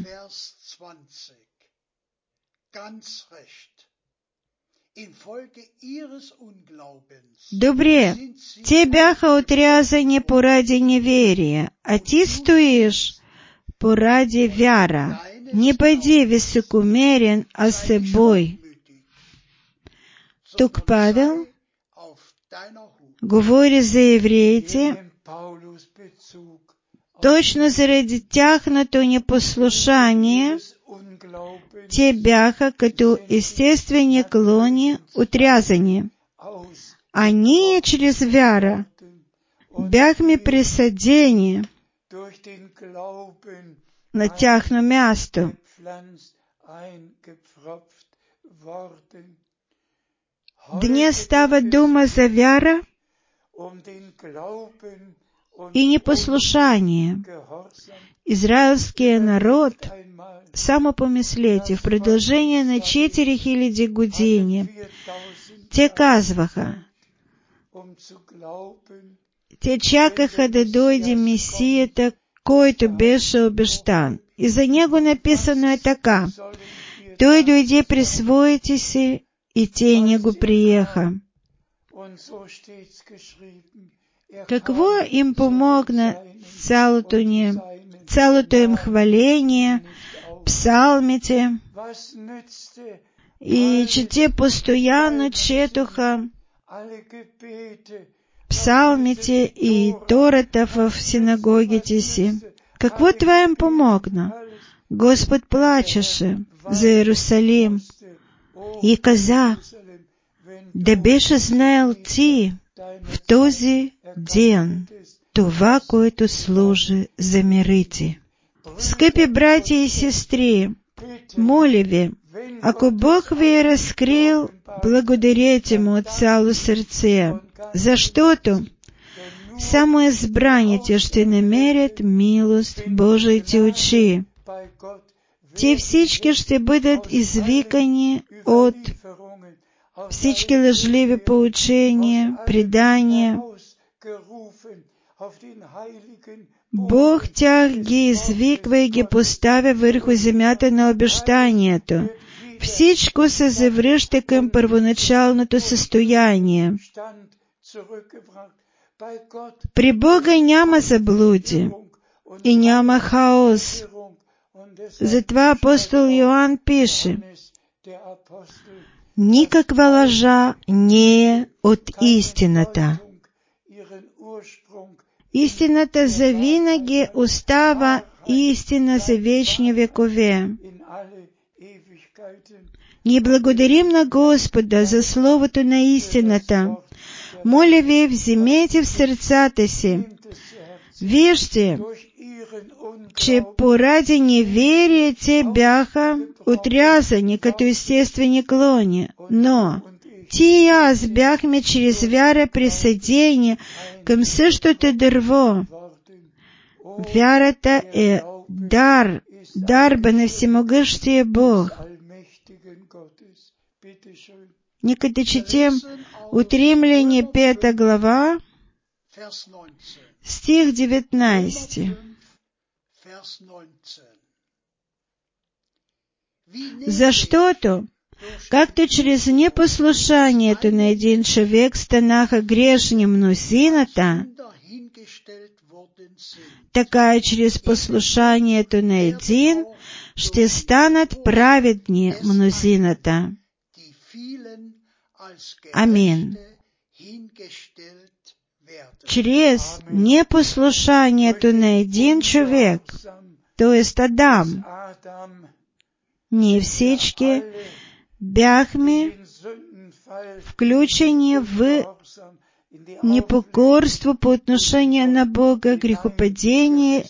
Добре, те бяха отрязани поради неверие, а ти стоиш поради вяра. Не бъди високомерен, а собой. Тук Павел говори за евреите, точно заради тяхното непослушание, те бяха като естествени клони отрязани, а ние чрез вяра бяхме присъдени на тяхно място. Днес става дума за вяра и непослушание. Израильският народ, само помислете, в продължение на четири хиляди години, те казваха, те чакаха да дойде Месията, който беше обещан. И за него написано е така: той дойде при своите си, и те не го приеха. Какво им помогна цялото, ни, цялото им хваление, псалмите, и че те постоянно четоха псалмите и Тората в синагогите си? Какво това им помогна? Господ плачеше за Иерусалим и каза, да беше знаел ти в този ден това, което служи за мирите. Скъпи братя и сестри, моля ви, ако Бог ви е разкрил, благодарете Му от цяло сърце, защото само избраните ще намерят милост в Божиите очи. Те всички ще бъдат извикани от всички лъжливи поучения, предания. Бог тях ги извиква и ги поставя върху земята на обещанието. Всичко се завръща към първоначалното състояние. При Бога няма заблуди и няма хаос. Затова апостол Йоан пише, никаква лъжа не е от истината. Истината завинаги остава истина за вечни векове. Ние благодарим на Господа за Словото на истината. Моля ви, вземете в сърцата си. Вижте, че поради неверие те бяха отрязани като естествени клони, но ти и аз бяхме чрез вяра присъединени към същото дърво. Вярата е дар, дарба на всемогъщия Бог. Нека да четем от Римляни пета глава, стих деветнайсети. Защото, както чрез непослушанието на един човек станаха грешни мнозината, така и чрез послушанието на един ще станат праведни мнозината. Амин. Чрез непослушанието на един човек, т.е. Адам, ние всички бяхме включени в непокорство по отношение на Бога, грехопадение.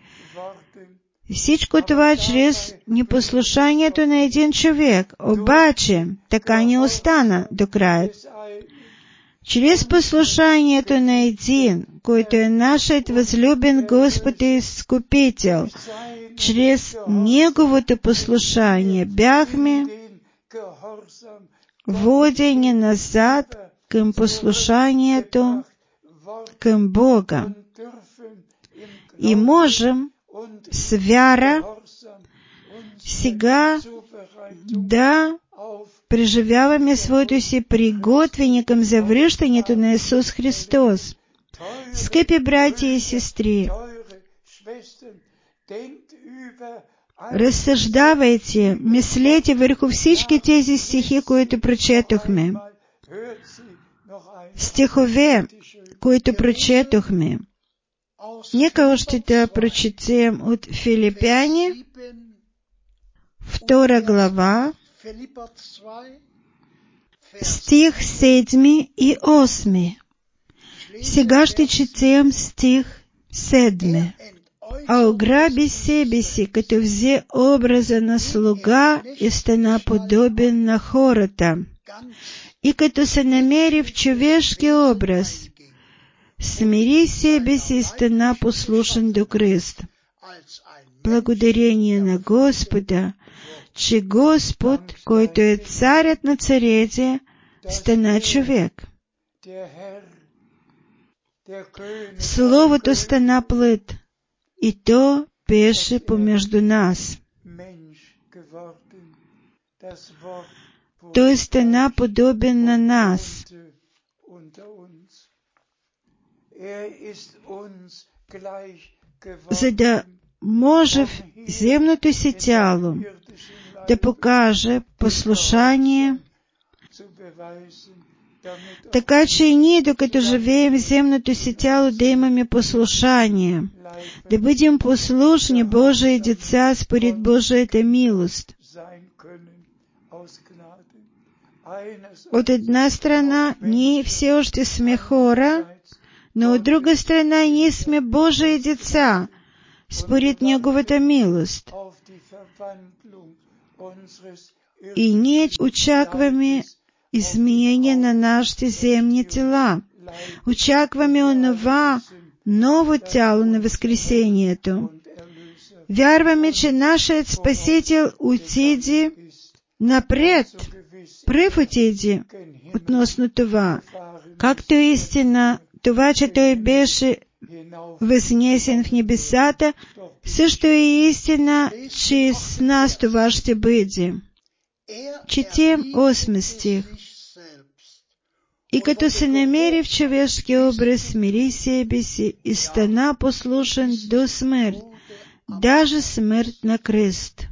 Всичко това чрез непослушанието на един човек. Обаче, така не остана до края. Чрез послушанието на един, който е нашият възлюбен Господ и Изкупител, чрез Неговото послушание бяхме водени назад към послушанието към Бога. И можем с вяра сега да преживяваме своето си приготвение към завръщането на Исус Христос. Скъпи братя и сестри, разсъждавайте, мислете върху всички тези стихи, които прочетохме. Стихове, които прочетохме. Нека още да прочетем от Филипяни, втора глава, стих седми и осми. Сега ще четем стих седми. А ограби себе си, като взе образа на слуга и стана подобен на хората. И като се намери в човешки образ, смири себе си и стана послушен до кръста. Благодарение на Господа, че Господ, който е царят на царете, стана човек. Словото стана плът, и то беше помежду нас. Той стана подобен на нас. За да може в земното си тяло да покаже послушание, така че и ние, докато живеем в земното си тяло, да имаме послушание, да бъдем послушни Божии деца според Божията милост. От една страна, ние все още сме хора, но от друга страна, ние сме Божии деца според Неговата милост. И ние очакваме изменение на нашите земни тела. Очакваме онова ново тяло на възкресението. Вярваме, че нашият Спасител отиде напред, пръв отиде относно това, както истина, това, че Той беше възнесен в небесата, също е истина, че с нас това ще бъде. Четем осми стих. И като се намери в човешки образ, смири себе си и стана послушен до смърт, даже смърт на кръст.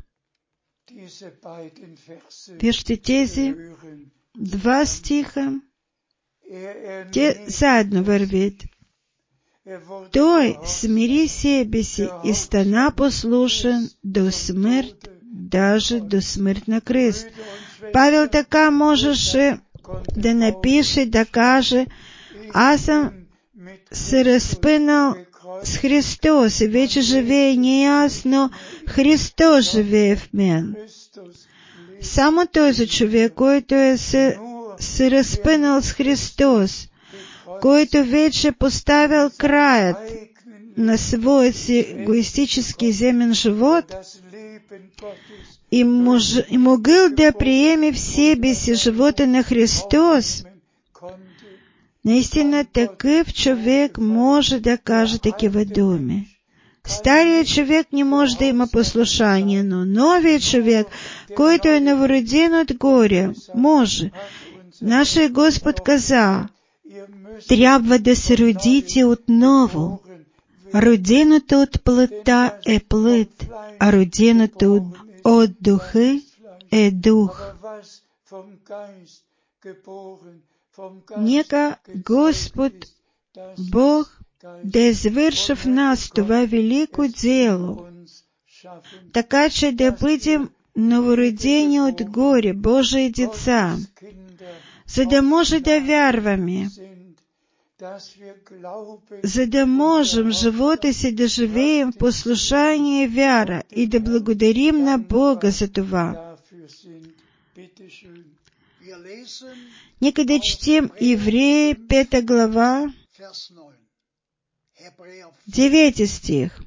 Вижте тези два стиха, те заедно вървят. той смири себе си и стана послушен до смърт, даже до смърт на кръст. Павел така можеше да напише, да каже: аз съм се разпинал с Христос и вече живее не аз, но Христос живее в мен. Само този човек, който е се, се разпинал с Христос, който вече поставил краят на своят си егоистически земен живот и, мож, и могъл да приеме в себе си живота на Христос, наистина такъв човек може да каже такива думи. Старият човек не може да има послушание, но новият човек, който е новороден отгоре, може. Нашия Господ каза: трябва да се родите отново. Роденото от плътта е плът, а роденото от, от духа е дух. Нека Господ Бог да извърши в нас това велико дело, така че да бъдем новородени отгоре, Божии деца, за да може да вярваме, за да можем живота си да живеем в послушание и вяра и да благодарим на Бога за това. Нека да четем Евреи, пета глава, девети стих.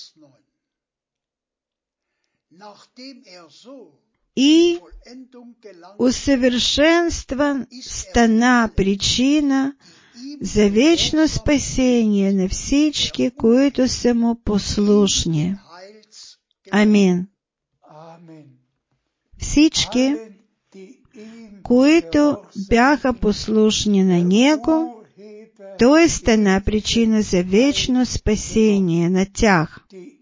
И усъвършенстван стана причина за вечно спасение на всички, които са му послушни. Амин. Всички, които бяха послушни на Него, той стана причина за вечно спасение на тях.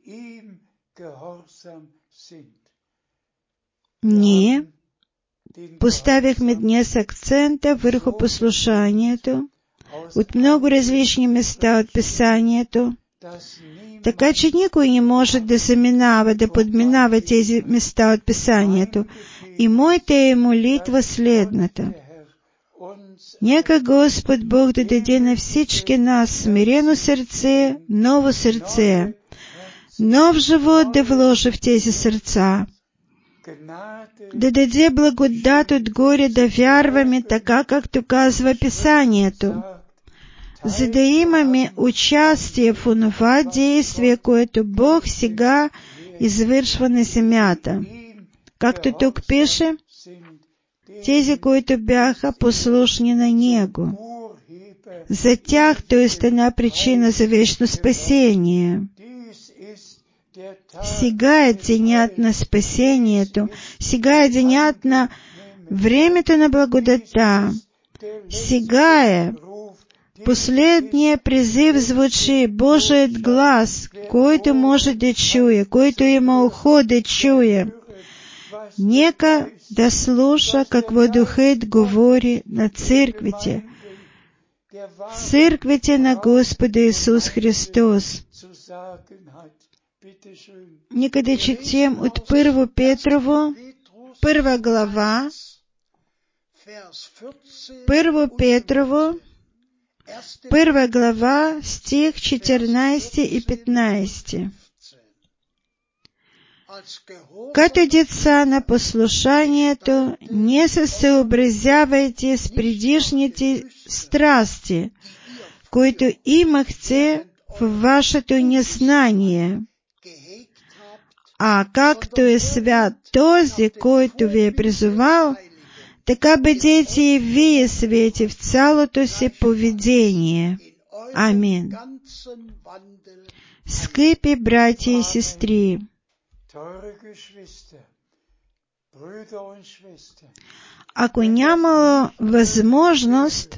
Ние поставихме днес акцента върху послушанието от много различни места от Писанието, така че никой не може да заминава, да подминава тези места от Писанието. И моята е молитва следната: нека Господ Бог да даде на всички нас смирено сърце, ново сърце, нов живот да вложи в тези сърца, да даде благодат отгоре да вярваме така, както казва Писанието, за да имаме участие в онова действие, което Бог сега извършва на земята. Както тук пише, тези, които бяха послушни на Него. За тях той стана причина за вечно спасение. Сега е денят на спасението, сега е денят на времето на благодата, сега е. Последният призив звучи: Божият глас, който може да чуе, който има ухо да чуе. Нека да слуша какво Духът говори на църквите, църквите на Господа Исус Христос. Нека да четем от Първо Петрово, първа глава, Първо Петрово, първа глава, стих четиринайсети и петнайсети. Като деца на послушанието, не се съобразявайте с предишните страсти, които имахте в вашето незнание. А както е свят този, който ви е призовал, така бъдете и вие свети в цялото си поведение. Амин. Скъпи братя и сестри, ако нямало възможност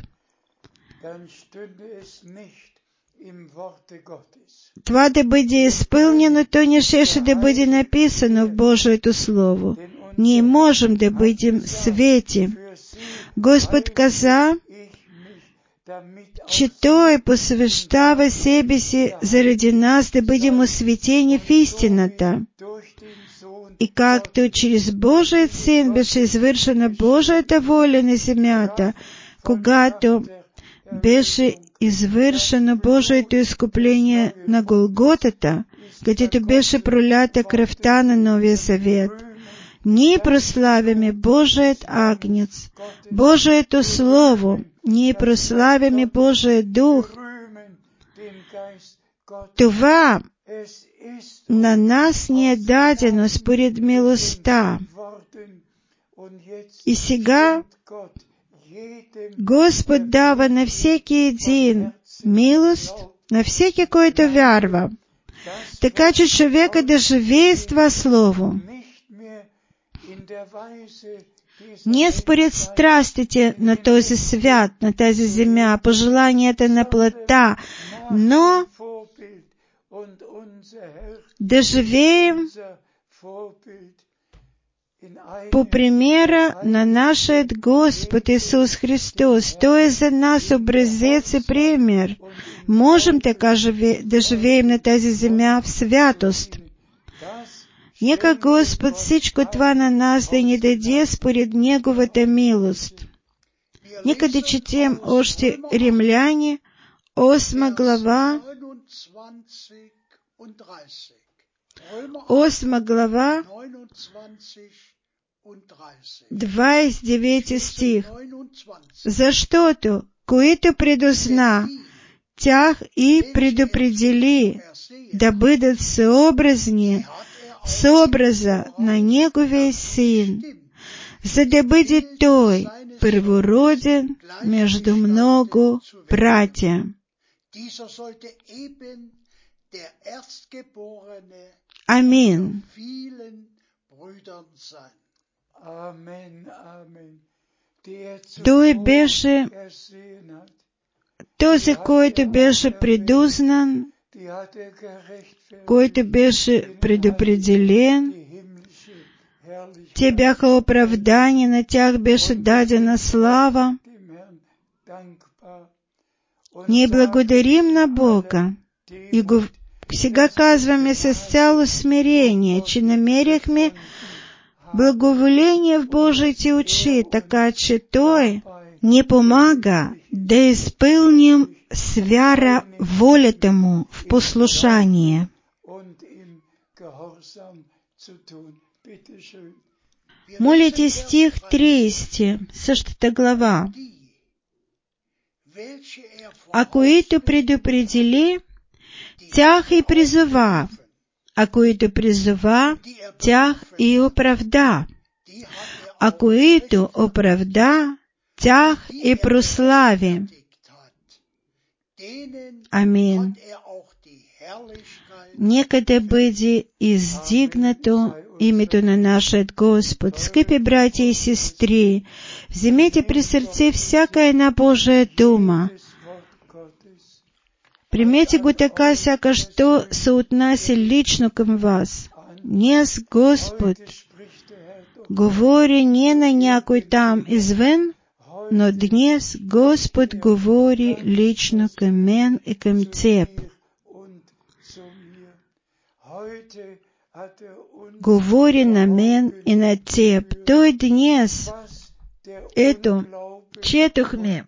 това да бъде изпълнено, то не щеше да бъде написано в Божието Слово. Ние можем да бъдем свети. Господ каза: че Той посвещава себе си заради нас да бъдем осветени в истината. И както чрез Божият Син беше извършена Божията воля на земята, когато беше извършено Божието изкупление на Голготата, където беше пролята кръвта на Новия Завет, ние прославяме Божият Агнец, Божието Слово, ние прославяме Божия Дух. Това на нас ни е дадено според милостта. И сега Господ дава на всеки един милост, на всеки, който вярва, така че човека да живее с това Слово. Не според страстите на този свят, на тази земя, пожеланията на плътта, но да живеем по примера на нашия Господ Исус Христос. Той е за нас образец и пример. Можем така да живеем на тази земя в святост. Нека Господ всичко това на нас да ни даде според Неговата милост. Нека да четем още Римляне, осма глава, осма глава, двадесет девети стих. Защото, които предузна, тях и предопредели да бъдат съобразни с образа на Неговия Син, за да бъде Той първороден между много братя. Амин. Той беше този, който беше предузнан, който беше предопределен. Те бяха оправдани, на тях беше дадена слава. Ние благодарим на Бога и го сега казваме с цяло смирение, че намерихме благоволение в Божиите очи, така че Той ни помага да изпълним с вяра волята Му в послушание. Молите стих тридесет, същата глава. А които предопредели, тях и призова, а които призова, тях и оправда, а които оправда, тях и прослави. Амин. Нека да бъде издигнато името на нашия Господ. Скъпи братя и сестри, вземете при сърце всяка една Божия дума. Примете го така, сякаш то се отнася лично към вас. Днес Господ говори не на някой там извън, но днес Господ говори лично към мен и към теб. Говори на мен и на теб. Той днес, ето, четохме,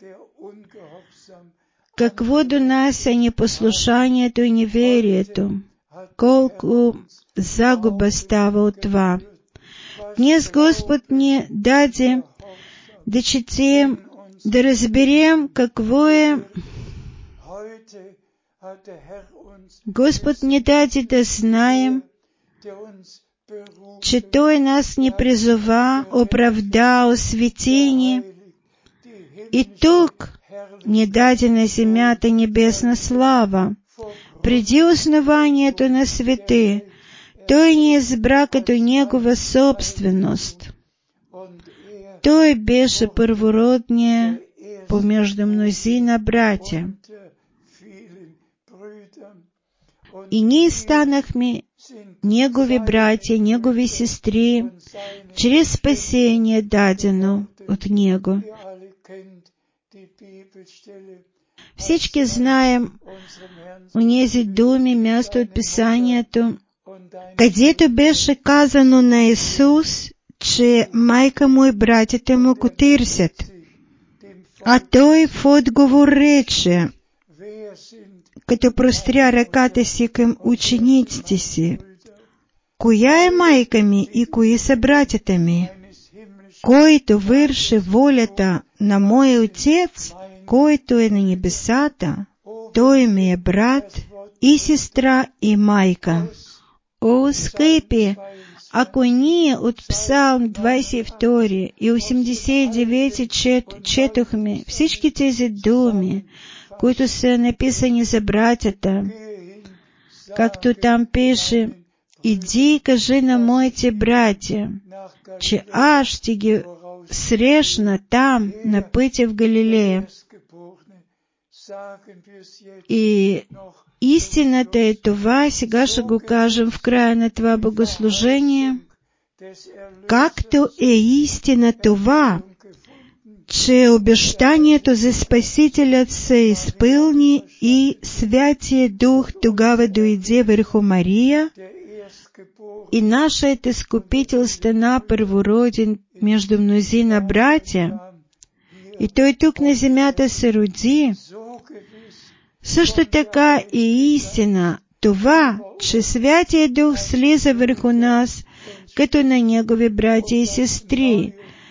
какво донася непослушанието и неверието, колко загуба става от това. Днес Господ ни даде да четем, да разберем какво е. Господ ни даде да знаем, че Той нас ни призова, оправда, освети ни. И тук ни даде на земята небесна слава. Преди основанието на свети, Той ни избра като Негова собственост. Той беше първородния помежду мнозина братя. И ние станахме Негови братя, Негови сестри, чрез спасение дадено от Него. Всички знаем унязи думи, място от Писанието, където беше казано на Исус, че майка му и братята му го търсят. А той в отговор рече, като простря ръката си към учениците си: коя е майка ми и кои са братята ми? Който върши волята на мой Отец, който е на небесата, той ми е брат и сестра и майка. О, скъпи, ако ние от Псалм двадесет и втори и осемдесет и девети чет, четохме всички тези думи, които са написани за братята, както там пише: иди и кажи на моите братя, че аз ще ги срещна там, на пътя в Галилея. И истината е това, сега ще го кажем в края на това богослужение, както е истина това, че обещанието за Спасителят се изпълни и Святия Дух тогава дойде върху Мария, и нашият изкупител стана първороден между мнозина братя, и той тук на земята се роди. Също така и истина това, че Святия Дух слиза върху нас, като на Негови братя и сестри,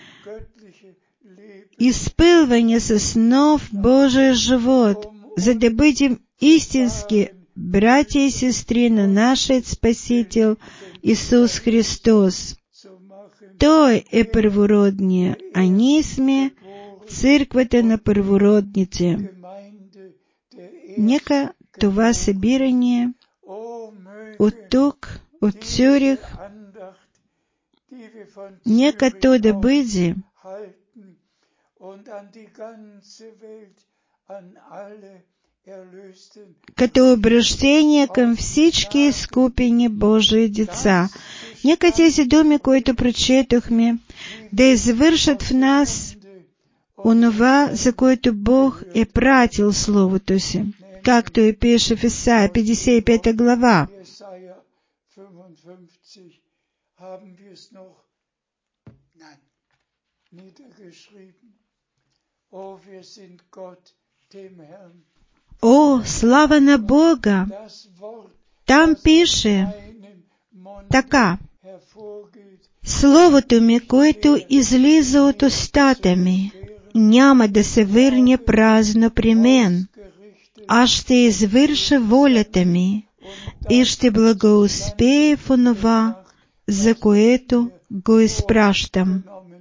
изпълване с нов Божий живот, за да бъдем истински братя и сестри на нашия Спасител Исус Христос. Той е първородния, а ние сме църквата на първородните. Нека това събиране от тук, от Цюрих, нека то да бъде като обращение към всички изкупени Божии деца. Нека тези думи, които прочетохме, да извършат в нас онова, за което Бог е пратил Словото си, както и пише в Исаия петдесет и пета глава. О, слава на Бога! Там пише така: Словото ми, което излиза от устата ми, няма да се върне празно при мен, а ще извърша волята ми и ще благоуспее в онова, за което го изпращам.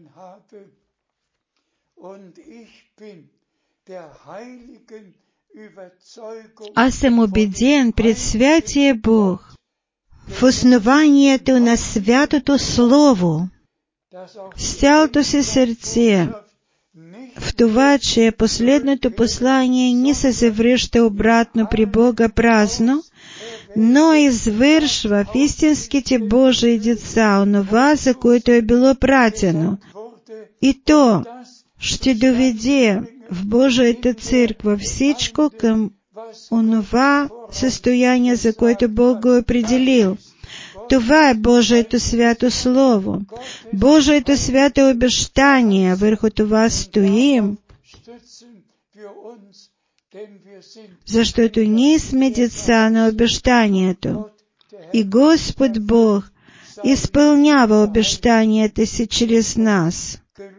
Аз съм убеден пред Святия Бог в основанието на Святото Слово, с цялото си сърце, в това, че последното послание не се завръща обратно при Бога празно, но извършва в истинските Божии деца онова, за което е било пратено, и то ще доведе в Божията църква всичко към онова състояние, за което Бог го е определил. Това е Божието свято Слово, Божието свято обещание. Върху това стоим, защото ние сме деца на обещанието. И Господ Бог изпълнява обещанията си чрез нас.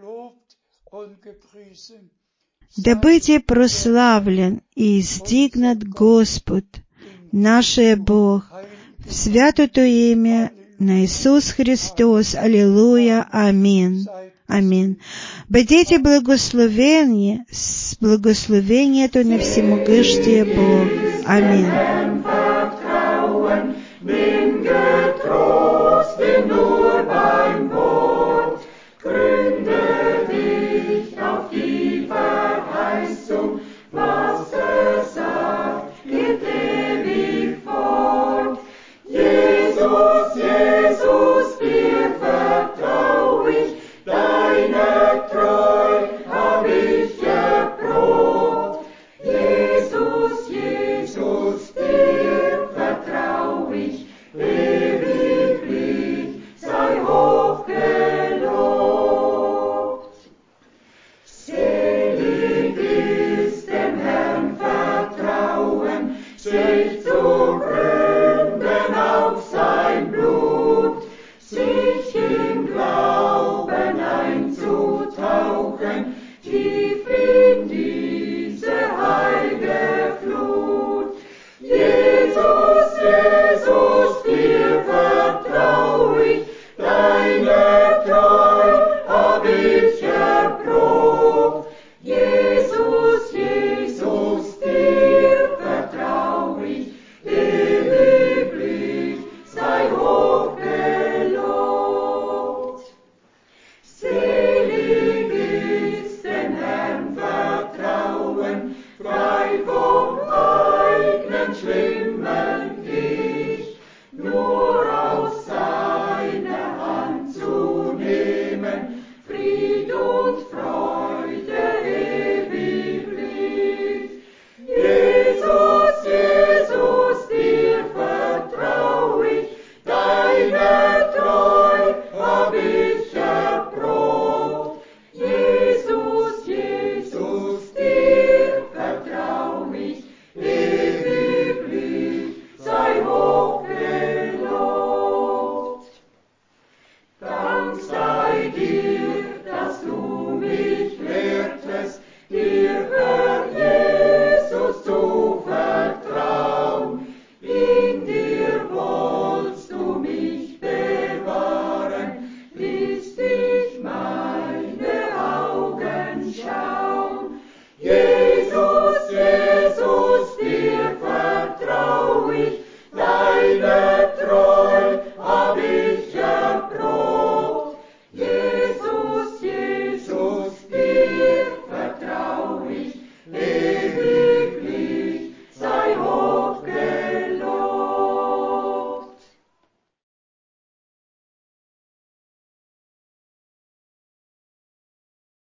Да бъде прославлен и издигнат Господ, нашия Бог, в святото име на Исус Христос. Алилуя. Амин. Амин. Бъдете благословени с благословението на всемогъщия Бог. Амин.